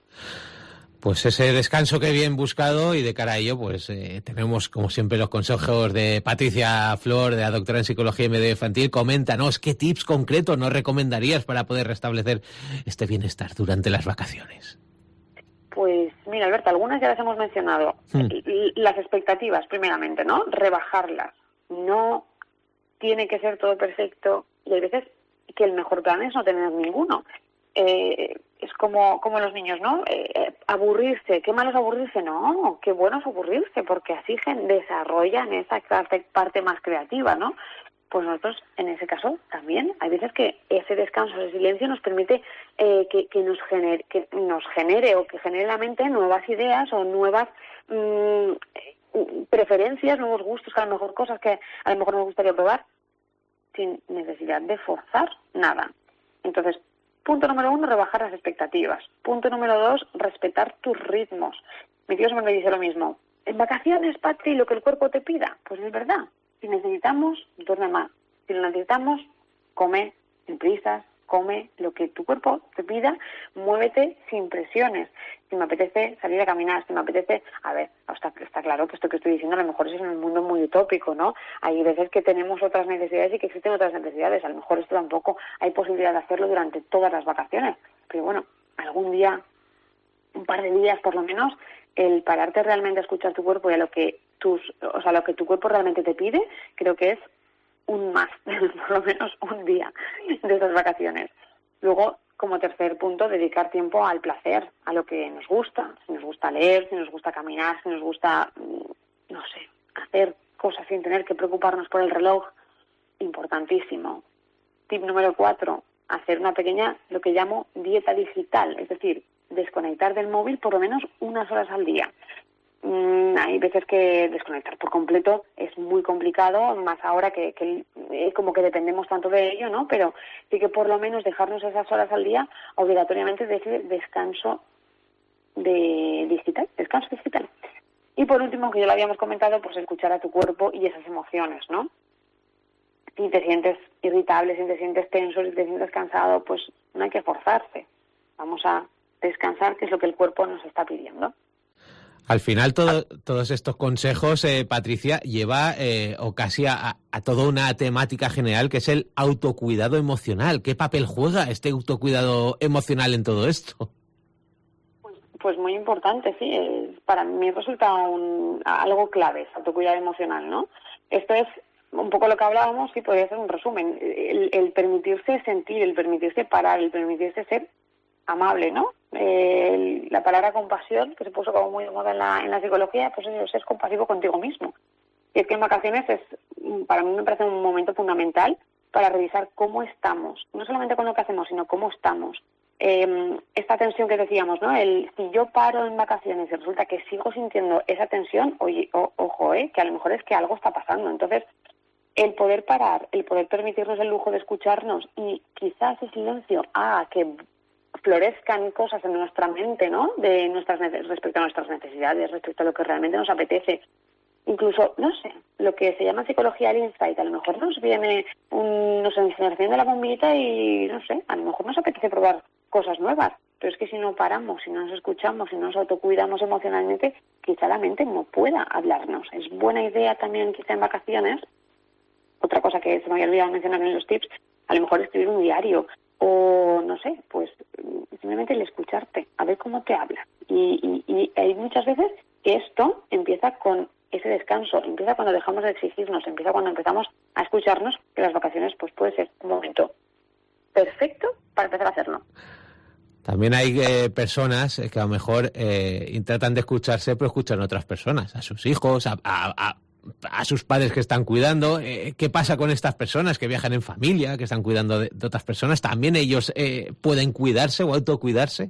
Pues ese descanso que bien buscado, y de cara a ello, pues eh, tenemos como siempre los consejos de Patricia Flor, de la doctora en Psicología y Medio Infantil. Coméntanos qué tips concretos nos recomendarías para poder restablecer este bienestar durante las vacaciones. Pues mira, Alberto, algunas ya las hemos mencionado. Hmm. Las expectativas, primeramente, ¿no? Rebajarlas. No tiene que ser todo perfecto y hay veces que el mejor plan es no tener ninguno. Eh, es como como los niños, ¿no? Eh, aburrirse. ¿Qué malo es aburrirse? No, qué bueno es aburrirse, porque así desarrollan esa parte más creativa, ¿no? Pues nosotros, en ese caso, también hay veces que ese descanso, ese silencio nos permite eh, que, que, nos genere, que nos genere o que genere la mente nuevas ideas o nuevas mmm, preferencias, nuevos gustos, que a lo mejor cosas que a lo mejor nos gustaría probar, sin necesidad de forzar nada. Entonces, punto número uno, rebajar las expectativas. Punto número dos, respetar tus ritmos. Mi tío siempre me dice lo mismo. En vacaciones, Patri, lo que el cuerpo te pida. Pues es verdad. Si necesitamos, duerme más. Si lo necesitamos, come sin prisas, come lo que tu cuerpo te pida, muévete sin presiones. Si me apetece salir a caminar, si me apetece... A ver, está, está claro que esto que estoy diciendo a lo mejor es en un mundo muy utópico, ¿no? Hay veces que tenemos otras necesidades y que existen otras necesidades. A lo mejor esto tampoco hay posibilidad de hacerlo durante todas las vacaciones. Pero bueno, algún día, un par de días por lo menos, el pararte realmente a escuchar tu cuerpo y a lo que tus, o sea, lo que tu cuerpo realmente te pide, creo que es un más, por lo menos un día de estas vacaciones. Luego, como tercer punto, dedicar tiempo al placer, a lo que nos gusta. Si nos gusta leer, si nos gusta caminar, si nos gusta, no sé, hacer cosas sin tener que preocuparnos por el reloj, importantísimo. Tip número cuatro, hacer una pequeña, lo que llamo dieta digital, es decir, desconectar del móvil por lo menos unas horas al día. Mm, hay veces que desconectar por completo es muy complicado, más ahora que, que eh, como que dependemos tanto de ello, ¿no? Pero sí que por lo menos dejarnos esas horas al día obligatoriamente de ese descanso de digital, descanso digital. Y por último, que ya lo habíamos comentado, pues escuchar a tu cuerpo y esas emociones, ¿no? Si te sientes irritable, si te sientes tenso, si te sientes cansado, pues no hay que forzarse. Vamos a descansar, que es lo que el cuerpo nos está pidiendo. Al final, todo, todos estos consejos, eh, Patricia, lleva eh, o casi a, a toda una temática general que es el autocuidado emocional. ¿Qué papel juega este autocuidado emocional en todo esto? Pues, pues muy importante, sí. Eh, para mí resulta un, algo clave, el autocuidado emocional, ¿no? Esto es un poco lo que hablábamos, sí, podría ser un resumen. El, el permitirse sentir, el permitirse parar, el permitirse ser amable, ¿no? Eh, la palabra compasión, que se puso como muy de moda en la, en la psicología, pues es ser compasivo contigo mismo. Y es que en vacaciones es, para mí me parece un momento fundamental para revisar cómo estamos, no solamente con lo que hacemos, sino cómo estamos. Eh, esta tensión que decíamos, ¿no? El si yo paro en vacaciones y resulta que sigo sintiendo esa tensión, oye, o, ojo, eh, que a lo mejor es que algo está pasando. Entonces, el poder parar, el poder permitirnos el lujo de escucharnos y quizás ese silencio haga que florezcan cosas en nuestra mente, ¿no? De nuestras respecto a nuestras necesidades, respecto a lo que realmente nos apetece. Incluso, no sé, lo que se llama psicología del insight, a lo mejor nos viene un, nos enciende la bombillita y, no sé, a lo mejor nos apetece probar cosas nuevas, pero es que si no paramos, si no nos escuchamos, si no nos autocuidamos emocionalmente, quizá la mente no pueda hablarnos. Es buena idea también, quizá en vacaciones, otra cosa que se me había olvidado mencionar en los tips, a lo mejor escribir un diario o, no sé, pues simplemente el escucharte, a ver cómo te habla. Y, y, y hay muchas veces que esto empieza con ese descanso, empieza cuando dejamos de exigirnos, empieza cuando empezamos a escucharnos, que las vacaciones pues puede ser un momento perfecto para empezar a hacerlo. También hay eh, personas que a lo mejor eh, tratan de escucharse, pero escuchan a otras personas, a sus hijos, a, a, a, a sus padres que están cuidando. Eh, ¿Qué pasa con estas personas que viajan en familia, que están cuidando de, de otras personas? ¿También ellos eh, pueden cuidarse o autocuidarse?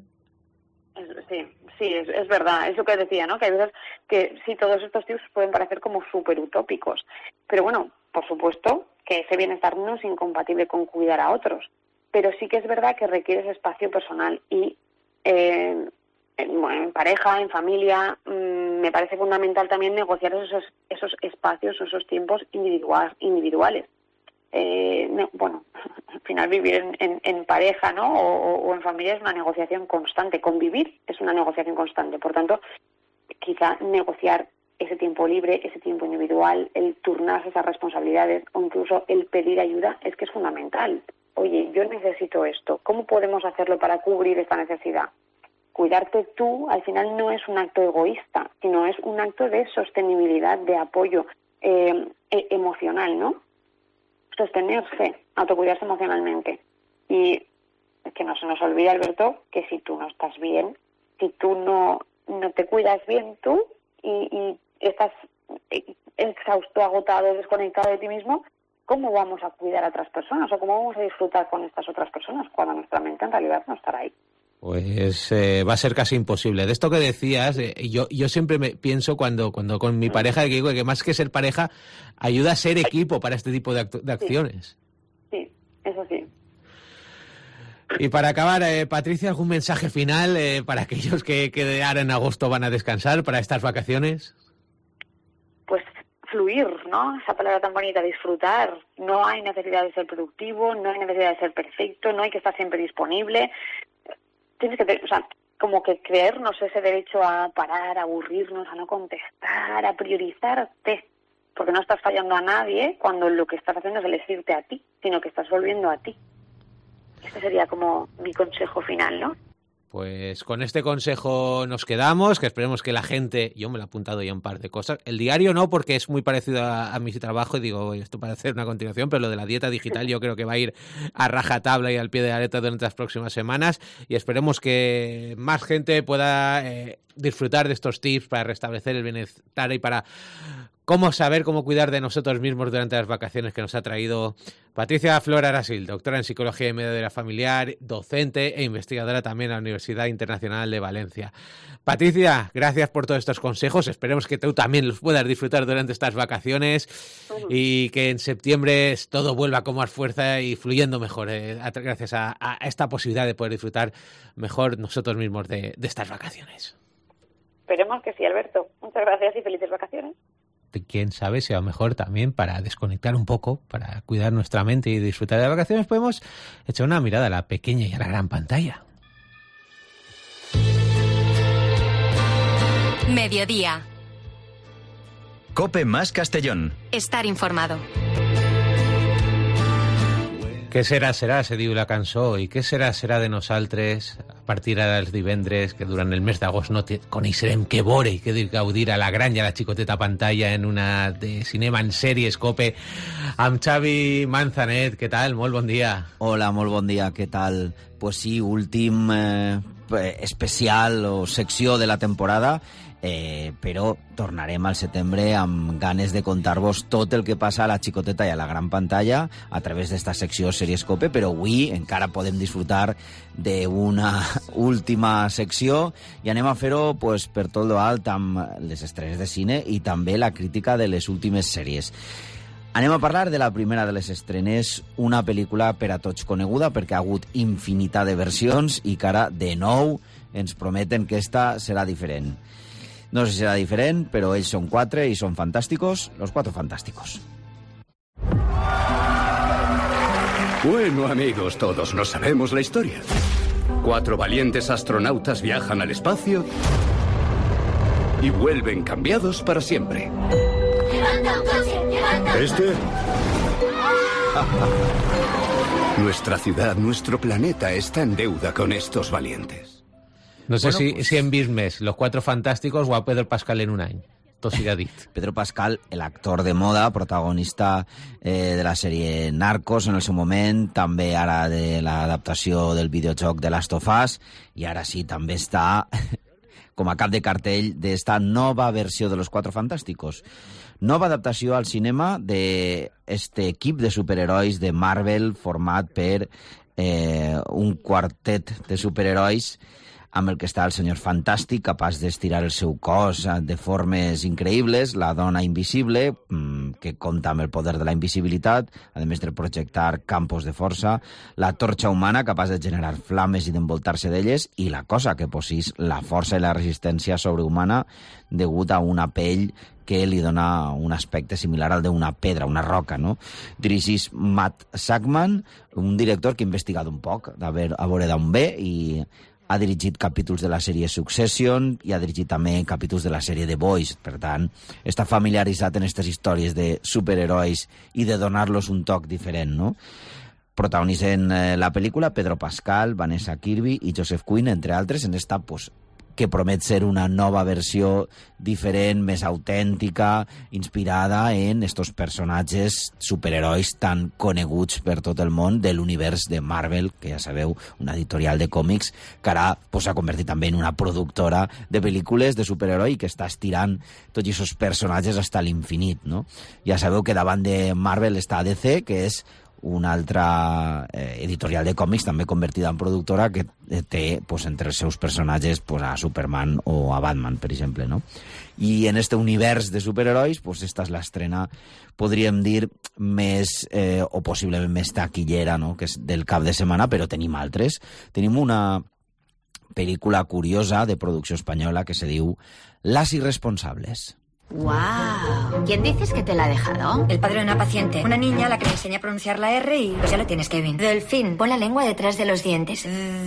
Sí. Sí, es, es verdad, es lo que decía, ¿no? Que hay veces que sí, todos estos tips pueden parecer como súper utópicos, pero bueno, por supuesto que ese bienestar no es incompatible con cuidar a otros, pero sí que es verdad que requiere ese espacio personal y eh, en, bueno, en pareja, en familia, mmm, me parece fundamental también negociar esos, esos espacios, esos tiempos individual, individuales. Eh, no, bueno, al final vivir en, en, en pareja, ¿no? O, o en familia es una negociación constante. Convivir es una negociación constante. Por tanto, quizá negociar ese tiempo libre, ese tiempo individual, el turnarse esas responsabilidades o incluso el pedir ayuda es que es fundamental. Oye, yo necesito esto. ¿Cómo podemos hacerlo para cubrir esta necesidad? Cuidarte tú, al final, no es un acto egoísta, sino es un acto de sostenibilidad, de apoyo eh, e- emocional, ¿no? Sostenerse, autocuidarse emocionalmente. Y que no se nos olvide, Alberto, que si tú no estás bien, si tú no, no te cuidas bien tú y, y estás exhausto, agotado, desconectado de ti mismo, ¿cómo vamos a cuidar a otras personas o cómo vamos a disfrutar con estas otras personas cuando nuestra mente en realidad no estará ahí? Pues eh, va a ser casi imposible. De esto que decías, eh, yo yo siempre me pienso cuando cuando con mi pareja, que digo que más que ser pareja, ayuda a ser equipo para este tipo de, actu- de acciones. Sí, sí, eso sí. Y para acabar, eh, Patricia, ¿algún mensaje final eh, para aquellos que, que ahora en agosto van a descansar para estas vacaciones? Pues fluir, ¿no? Esa palabra tan bonita, disfrutar. No hay necesidad de ser productivo, no hay necesidad de ser perfecto, no hay que estar siempre disponible. Tienes que, o sea, como que creernos ese derecho a parar, a aburrirnos, a no contestar, a priorizarte, porque no estás fallando a nadie cuando lo que estás haciendo es elegirte a ti, sino que estás volviendo a ti. Este sería como mi consejo final, ¿no? Pues con este consejo nos quedamos, que esperemos que la gente, yo me lo he apuntado ya un par de cosas, el diario no, porque es muy parecido a, a mi trabajo y digo, esto para hacer una continuación, pero lo de la dieta digital yo creo que va a ir a rajatabla y al pie de la letra durante las próximas semanas y esperemos que más gente pueda eh, disfrutar de estos tips para restablecer el bienestar y para cómo saber cómo cuidar de nosotros mismos durante las vacaciones que nos ha traído Patricia Flor Arasil, doctora en Psicología y Medicina Familiar, docente e investigadora también en la Universidad Internacional de Valencia. Patricia, gracias por todos estos consejos. Esperemos que tú también los puedas disfrutar durante estas vacaciones y que en septiembre todo vuelva con más fuerza y fluyendo mejor, eh, gracias a, a esta posibilidad de poder disfrutar mejor nosotros mismos de, de estas vacaciones. Esperemos que sí, Alberto. Muchas gracias y felices vacaciones. Quién sabe si a lo mejor también para desconectar un poco, para cuidar nuestra mente y disfrutar de las vacaciones, podemos echar una mirada a la pequeña y a la gran pantalla. Mediodía. COPE más Castellón. Estar informado. Què serà, serà, se diu la cançó, i què serà, serà de nosaltres a partir ara dels divendres, que durant el mes d'agost no te coneixerem què veure i què gaudir a la gran i a la xicoteta pantalla en una de cinema en sèries COPE amb Xavi Manzanet. Què tal? Molt bon dia. Hola, molt bon dia, què tal? Pues sí, últim eh, especial o secció de la temporada, eh, però tornarem al setembre amb ganes de contar-vos tot el que passa a la xicoteta i a la gran pantalla a través d'esta secció Sèries COPE, però avui encara podem disfrutar d'una última secció i anem a fer-ho pues, per tot lo alt amb les estrenes de cine i també la crítica de les últimes sèries. Anem a parlar de la primera de les estrenes, una pel·lícula per a tots coneguda perquè ha hagut infinitat de versions i que ara, de nou, ens prometen que esta serà diferent. No sé si serà diferent, però ells són quatre i són fantàsticos, los Cuatro Fantásticos. Bueno, amigos, todos no sabemos la historia. Cuatro valientes astronautas viajan al espacio y vuelven cambiados para siempre. ¡Levanta un coche! ¡Levanta! ¿Este? Nuestra ciudad, nuestro planeta está en deuda con estos valientes. No sé Bueno, si, pues- si hem vist més Los Cuatro Fantásticos o a Pedro Pascal en un any. Tot s'ha dit. Pedro Pascal, el actor de moda, protagonista eh, de la sèrie Narcos en el seu moment, també ara de l'adaptació del videojoc de Last of Us, i ara sí, també està com a cap de cartell d'esta nova versió de Los Cuatro Fantásticos. Nova adaptació al cinema d'este equip de superherois de Marvel format per eh, un quartet de superherois amb el que està el senyor Fantàstic, capaç d'estirar el seu cos de formes increïbles, la dona invisible, que compta amb el poder de la invisibilitat, a més de projectar campos de força, la torxa humana, capaç de generar flames i d'envoltar-se d'elles, i la cosa que possís la força i la resistència sobrehumana degut a una pell que li dona un aspecte similar al d'una pedra, una roca, no? Dirigís Matt Sackman, un director que ha investigat un poc, a veure, a veure d'on ve, i ha dirigit capítols de la sèrie Succession i ha dirigit també capítols de la sèrie The Boys. Per tant, està familiaritzat en aquestes històries de superherois i de donar-los un toc diferent, no? Protagonitzen eh, la pel·lícula Pedro Pascal, Vanessa Kirby i Joseph Quinn, entre altres, en esta, pues, que promet ser una nova versió diferent, més autèntica, inspirada en estos personatges superherois tan coneguts per tot el món de l'univers de Marvel, que ja sabeu, una editorial de còmics que ara s'ha pues, convertit també en una productora de pel·lícules de superheroi que està estirant tots aquests personatges fins a l'infinit, no? Ja sabeu que davant de Marvel està D C, que és una altra eh, editorial de còmics també convertida en productora que té pues, entre els seus personatges pues, a Superman o a Batman, per exemple, no? I en este univers de superherois, pues, esta és l'estrena, podríem dir, més, eh, o possiblement més taquillera, no? Que és del cap de setmana, però tenim altres. Tenim una pel·lícula curiosa de producció espanyola que se diu Las Irresponsables. ¡Wow! ¿Quién dices que te la ha dejado? El padre de una paciente. Una niña a la que le enseña a pronunciar la R y... Pues ya lo tienes, Kevin. Delfín, pon la lengua detrás de los dientes.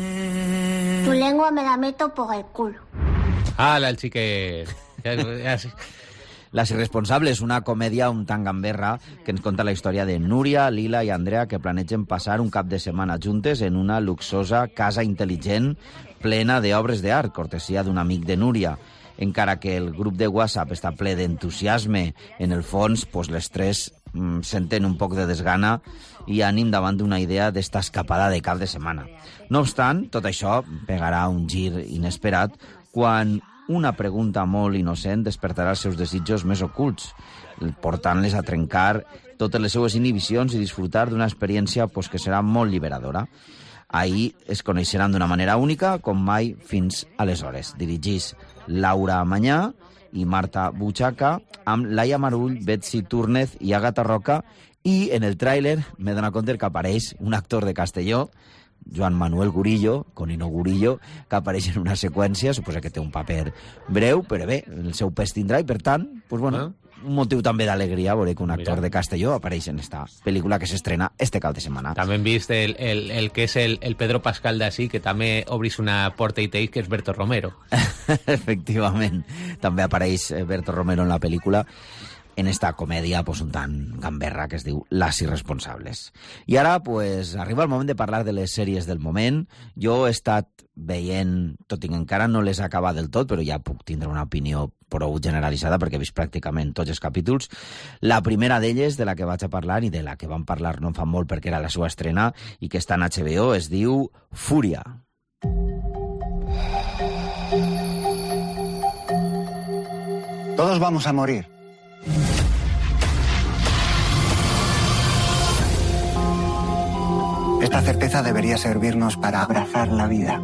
Tu lengua me la meto por el culo. ¡Hala, el xiquet! Ja, ja, sí. Las Irresponsables, una comèdia un tant gamberra que ens conta la història de Núria, Lila i Andrea que planegen passar un cap de setmana juntes en una luxosa casa intel·ligent plena d'obres d'art, cortesia d'un amic de Núria. Encara que el grup de WhatsApp està ple d'entusiasme, en el fons pues, les tres mm, senten un poc de desgana i ànim davant d'una idea d'esta escapada de cap de setmana. No obstant, tot això pegarà un gir inesperat quan una pregunta molt innocent despertarà els seus desitjos més ocults, portant-les a trencar totes les seues inhibicions i disfrutar d'una experiència pues, que serà molt liberadora. Ahir es coneixeran d'una manera única com mai fins aleshores. Dirigís Laura Manyà i Marta Butxaca amb Laia Marull, Betsy Túrnez i Agatha Roca, i en el tràiler m'he donat compte que apareix un actor de Castelló, Joan Manuel Gurillo, Conino Gurillo, que apareix en una seqüència, suposa que té un paper breu, però bé, el seu pes tindrà i per tant, pues bueno, un motiu també d'alegria veure que un actor Mira. de Castelló apareix en esta pel·lícula que s'estrena este cap de setmana. També hem vist el, el, el que és el, el Pedro Pascal d'ací, que també obrís una porta i teix, que és Berto Romero. Efectivament, també apareix Berto Romero en la pel·lícula en esta comèdia pues, un tant gamberra que es diu Las Irresponsables. I ara pues, arriba el moment de parlar de les sèries del moment. Jo he estat veient, tot i que encara no les acaba del tot, però ja puc tindre una opinió prou generalitzada perquè he vist pràcticament tots els capítols. La primera d'elles, de la que vaig a parlar i de la que vam parlar no fa molt perquè era la seva estrena i que està en H B O, es diu Fúria. Todos vamos a morir. Esta certeza debería servirnos para abrazar la vida.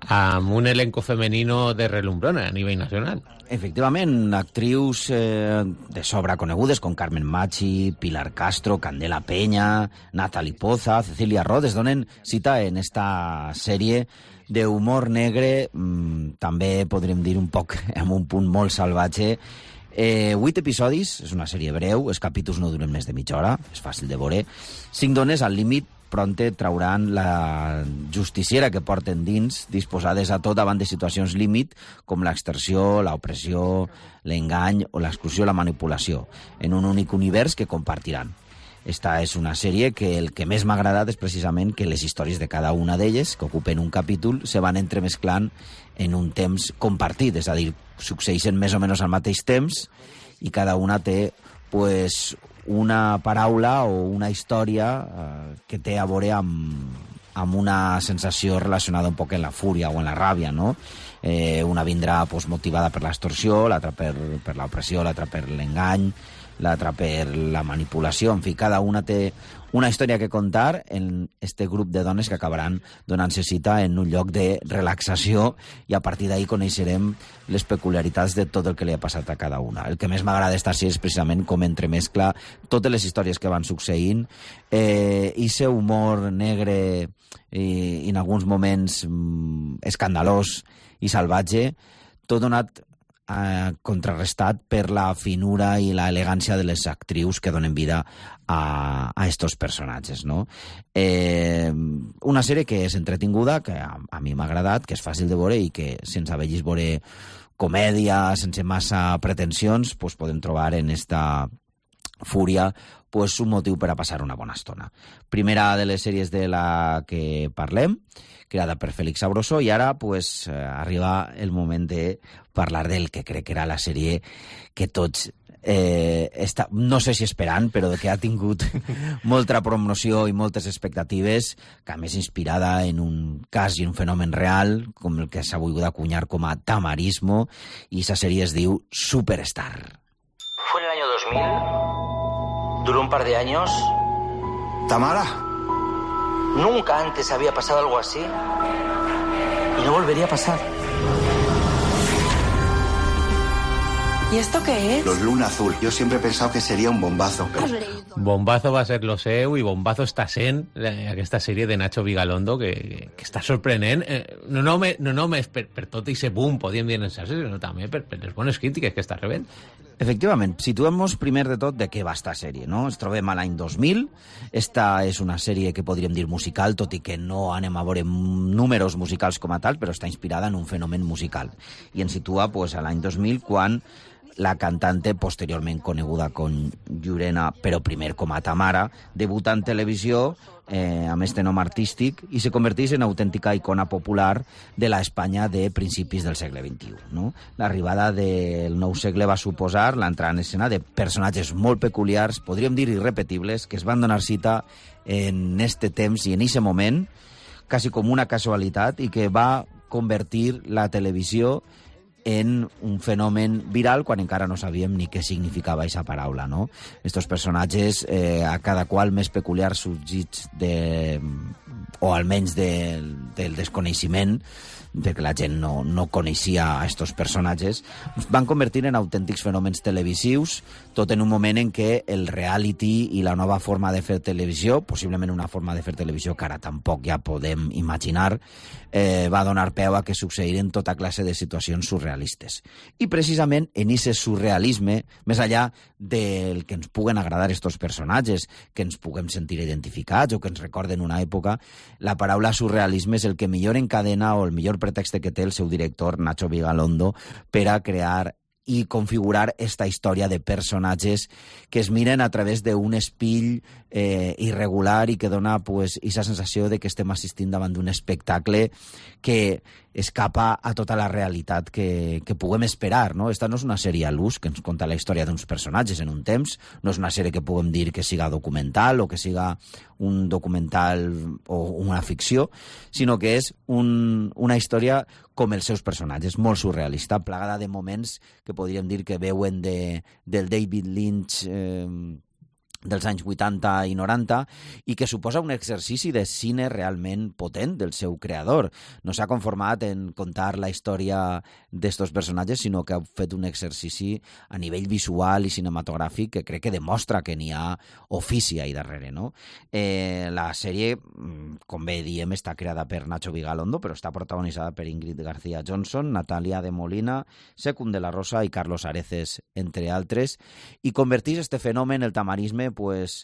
amb un elenco femenino de relumbrona a nivell nacional. Efectivament, actrius eh, de sobra conegudes com Carmen Machi, Pilar Castro, Candela Peña, Natalie Poza, Cecilia Roth, es donen cita en esta sèrie d'humor negre, mmm, també podríem dir un poc amb un punt molt salvatge. Eh, vuit episodis, és una sèrie breu, els capítols no duren més de mitja hora, és fàcil de veure. Cinc dones al límit pronte trauran la justiciera que porten dins, disposades a tot davant de situacions límit, com l'extorsió, l'opressió, l'engany o l'exclusió, la manipulació, en un únic univers que compartiran. Esta és una sèrie que el que més m'ha agradat és precisament que les històries de cada una d'elles, que ocupen un capítol, se van entremesclant en un temps compartit, és a dir, succeeixen més o menys al mateix temps i cada una té, pues, una paraula o una història eh, que té a veure amb, amb una sensació relacionada un poc en la fúria o en la ràbia, no? Eh, una vindrà pues, motivada per l'extorsió, l'altra per, per l'opressió, l'altra per l'engany, l'altra per la manipulació. En fi, cada una té una història que contar en este grup de dones que acabaran donant-se cita en un lloc de relaxació i a partir d'ahí coneixerem les peculiaritats de tot el que li ha passat a cada una. El que més m'agrada d'esta sèrie és precisament com entremescla totes les històries que van succeint, eh, i ese humor negre i, i en alguns moments mm, escandalós i salvatge, tot donat Eh, contrarrestat per la finura i la elegància de les actrius que donen vida a, a estos personatges, no? Eh, una sèrie que és entretinguda, que a, a mi m'ha agradat, que és fàcil de veure i que sense haver-hi veure comèdia, sense massa pretensions, pues podem trobar en esta fúria pues un motiu per a passar una bona estona. Primera de les sèries de la que parlem, creada per Félix Sabroso, i ara pues, eh, arriba el moment de parlar del que crec que era la sèrie que tots eh, està, no sé si esperant, però que ha tingut molta promoció i moltes expectatives, que a més inspirada en un cas i un fenomen real, com el que s'ha volgut acunyar com a tamarismo, i esa sèrie es diu Superstar. Fue en el año dos mil, duró un par de años. ¿Tamara? Nunca antes había pasado algo así y no volvería a pasar. ¿Y esto qué es? Los Luna Azul. Yo siempre he pensado que sería un bombazo. Pero... Bombazo va a ser lo seu i bombazo està sent aquesta sèrie de Nacho Vigalondo que, que està sorprenent, eh, no només, no només per, per tot aquest boom, podríem dir en esa sèrie, sinó també per, per les bones crítiques que està rebent. Efectivament, situem-nos primer de tot de què va esta sèrie, no? Ens trobem a l'any dos mil, esta és una sèrie que podríem dir musical, tot i que no anem a veure números musicals com a tal, però està inspirada en un fenomen musical. I ens situa pues, a l'any dos mil, quan la cantante, posteriorment coneguda com Llurena, però primer com a Tamara, debuta en televisió eh, amb este nom artístic i se converteix en autèntica icona popular de la Espanya de principis del segle vint-i-u. No? L'arribada del nou segle va suposar l'entrada en escena de personatges molt peculiars, podríem dir irrepetibles, que es van donar cita en este temps i en aquest moment, quasi com una casualitat, i que va convertir la televisió en un fenomen viral quan encara no sabíem ni què significava aquesta paraula, no? Estos personatges, eh, a cada qual més peculiar sorgits de, o almenys de, del desconeixement, perquè la gent no, no coneixia a estos personatges, van convertir en autèntics fenòmens televisius, tot en un moment en què el reality i la nova forma de fer televisió, possiblement una forma de fer televisió que ara tampoc ja podem imaginar, eh, va donar peu a que succeiren tota classe de situacions surrealistes. I precisament en aquest surrealisme, més allà del que ens puguen agradar estos personatges, que ens puguem sentir identificats o que ens recorden una època, la paraula surrealisme és el que millor encadena o el millor pretext que té el seu director Nacho Vigalondo per a crear i configurar esta història de personatges que es miren a través d'un espill eh, irregular i que dona pues, esa sensació de que estem assistint davant d'un espectacle que escapa a tota la realitat que, que puguem esperar, no? Esta no és una sèrie a l'ús que ens conta la història d'uns personatges en un temps, no és una sèrie que puguem dir que siga documental o que siga un documental o una ficció, sinó que és un, una història com els seus personatges, molt surrealista, plagada de moments que podríem dir que veuen de, del David Lynch eh, dels anys vuitanta i noranta, i que suposa un exercici de cine realment potent del seu creador. No s'ha conformat en contar la història d'estos personatges, sinó que ha fet un exercici a nivell visual i cinematogràfic que crec que demostra que n'hi ha ofici ahí darrere, no? Eh, la sèrie, com bé diem, està creada per Nacho Vigalondo, però està protagonitzada per Ingrid García Johnson, Natalia de Molina, Secund de la Rosa i Carlos Areces, entre altres, i converteix este fenomen, el tamarisme, pues,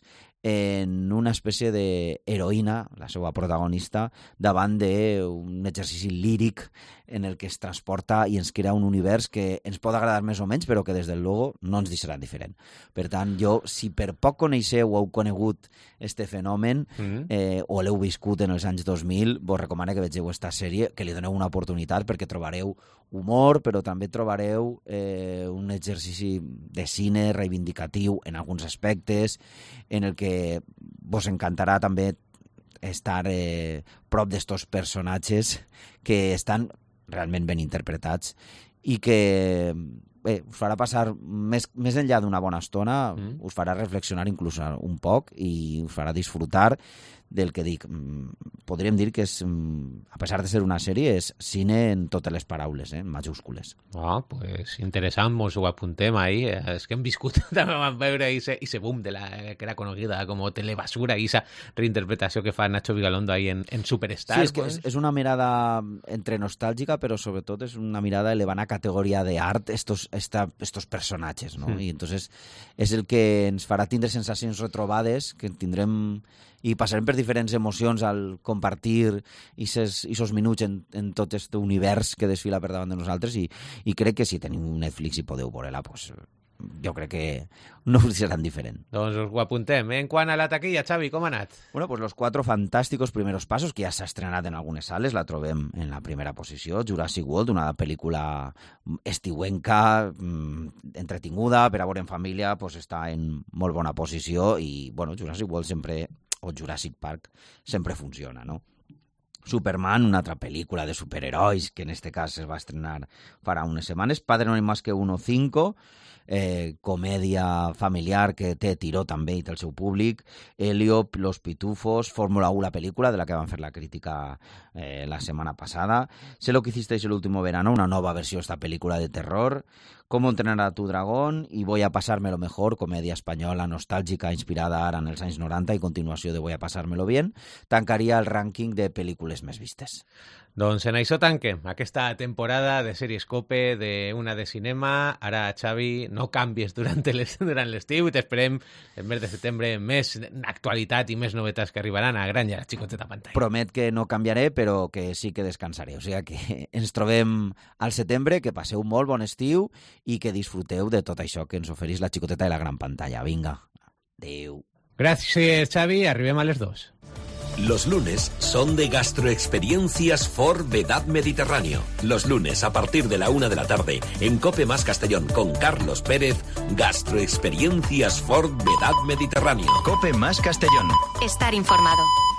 en una espècie d'heroïna, la seva protagonista, davant d'un exercici líric en el que es transporta i ens crea un univers que ens pot agradar més o menys, però que des del logo no ens deixarà diferent. Per tant, jo, si per poc coneixeu o heu conegut este fenomen mm-hmm. eh, o l'heu viscut en els anys dos mil, vos recomano que vegeu esta sèrie, que li doneu una oportunitat, perquè trobareu humor, però també trobareu eh, un exercici de cine reivindicatiu en alguns aspectes, en el que vos encantarà també estar eh, prop d'estos personatges que estan realment ben interpretats i que bé, us farà passar més, més enllà d'una bona estona, mm. us farà reflexionar inclús un poc i us farà disfrutar del que dic. Podríem dir que és, a pesar de ser una sèrie, és cine en totes les paraules, eh, en majúscules. Ah, pues interessant, mos ho apuntem ahí. És que hem viscut, també vam veure ese boom de la que era coneguda com telebasura i esa reinterpretació que fa Nacho Vigalondo ahí en, en Superstar. Sí, és que pues. és, és una mirada entre nostàlgica, però sobretot és una mirada elevant a categoria d'art estos, esta, estos personatges, no? Mm. I entonces és el que ens farà tindre sensacions retrobades, que tindrem i passarem per diferents emocions al compartir aquests minuts en, en tot aquest univers que desfila per davant de nosaltres, i, i crec que si teniu Netflix i podeu veure-la, pues, jo crec que no us serà diferent. Doncs ho apuntem. En quant a la taquilla, Xavi, com ha anat? Bueno, pues Los Cuatro Fantásticos Primeros Pasos, que ja s'ha estrenat en algunes sales, la trobem en la primera posició. Jurassic World, una pel·lícula estiuenca, entretinguda, per a veure en família, pues està en molt bona posició, i bueno, Jurassic World sempre, o Jurassic Park, sempre funciona, no? Superman, una altra pel·lícula de superherois, que en este cas es va estrenar farà unes setmanes. Padre no hay más que uno cinco, eh, comèdia familiar que té tiró també i té el seu públic. Elio, Los Pitufos, Fórmula uno, la pel·lícula de la que van fer la crítica eh, la setmana passada. Sé lo que hicisteis el último verano, una nova versió d'esta pel·lícula de terror. Cómo entrenar a tu dragón y Voy a pasármelo mejor, comèdia espanyola nostàlgica inspirada ara en els anys noranta i continuació de Voy a pasármelo bien, tancaria el rànquing de pel·lícules més vistes. Doncs en això tanquem aquesta temporada de Sèries Cope, de una de cinema. Ara, Xavi, no canvies durant l'estiu i t'esperem en mes de setembre més actualitat i més novetats que arribaran a gran i a la xicoteta pantalla. Promet que no canviaré, però que sí que descansaré. O sigui que ens trobem al setembre, que passeu molt bon estiu i que disfruteu de tot això que ens ofereix la xicoteta i la gran pantalla. Vinga, adeu. Gràcies, Xavi. Arribem a les dos. Los lunes son de Gastroexperiencias Ford Vedad Mediterráneo. Los lunes a partir de la una de la tarde en Cope Más Castellón con Carlos Pérez, Gastroexperiencias Ford Vedad Mediterráneo. Cope Más Castellón. Estar informado.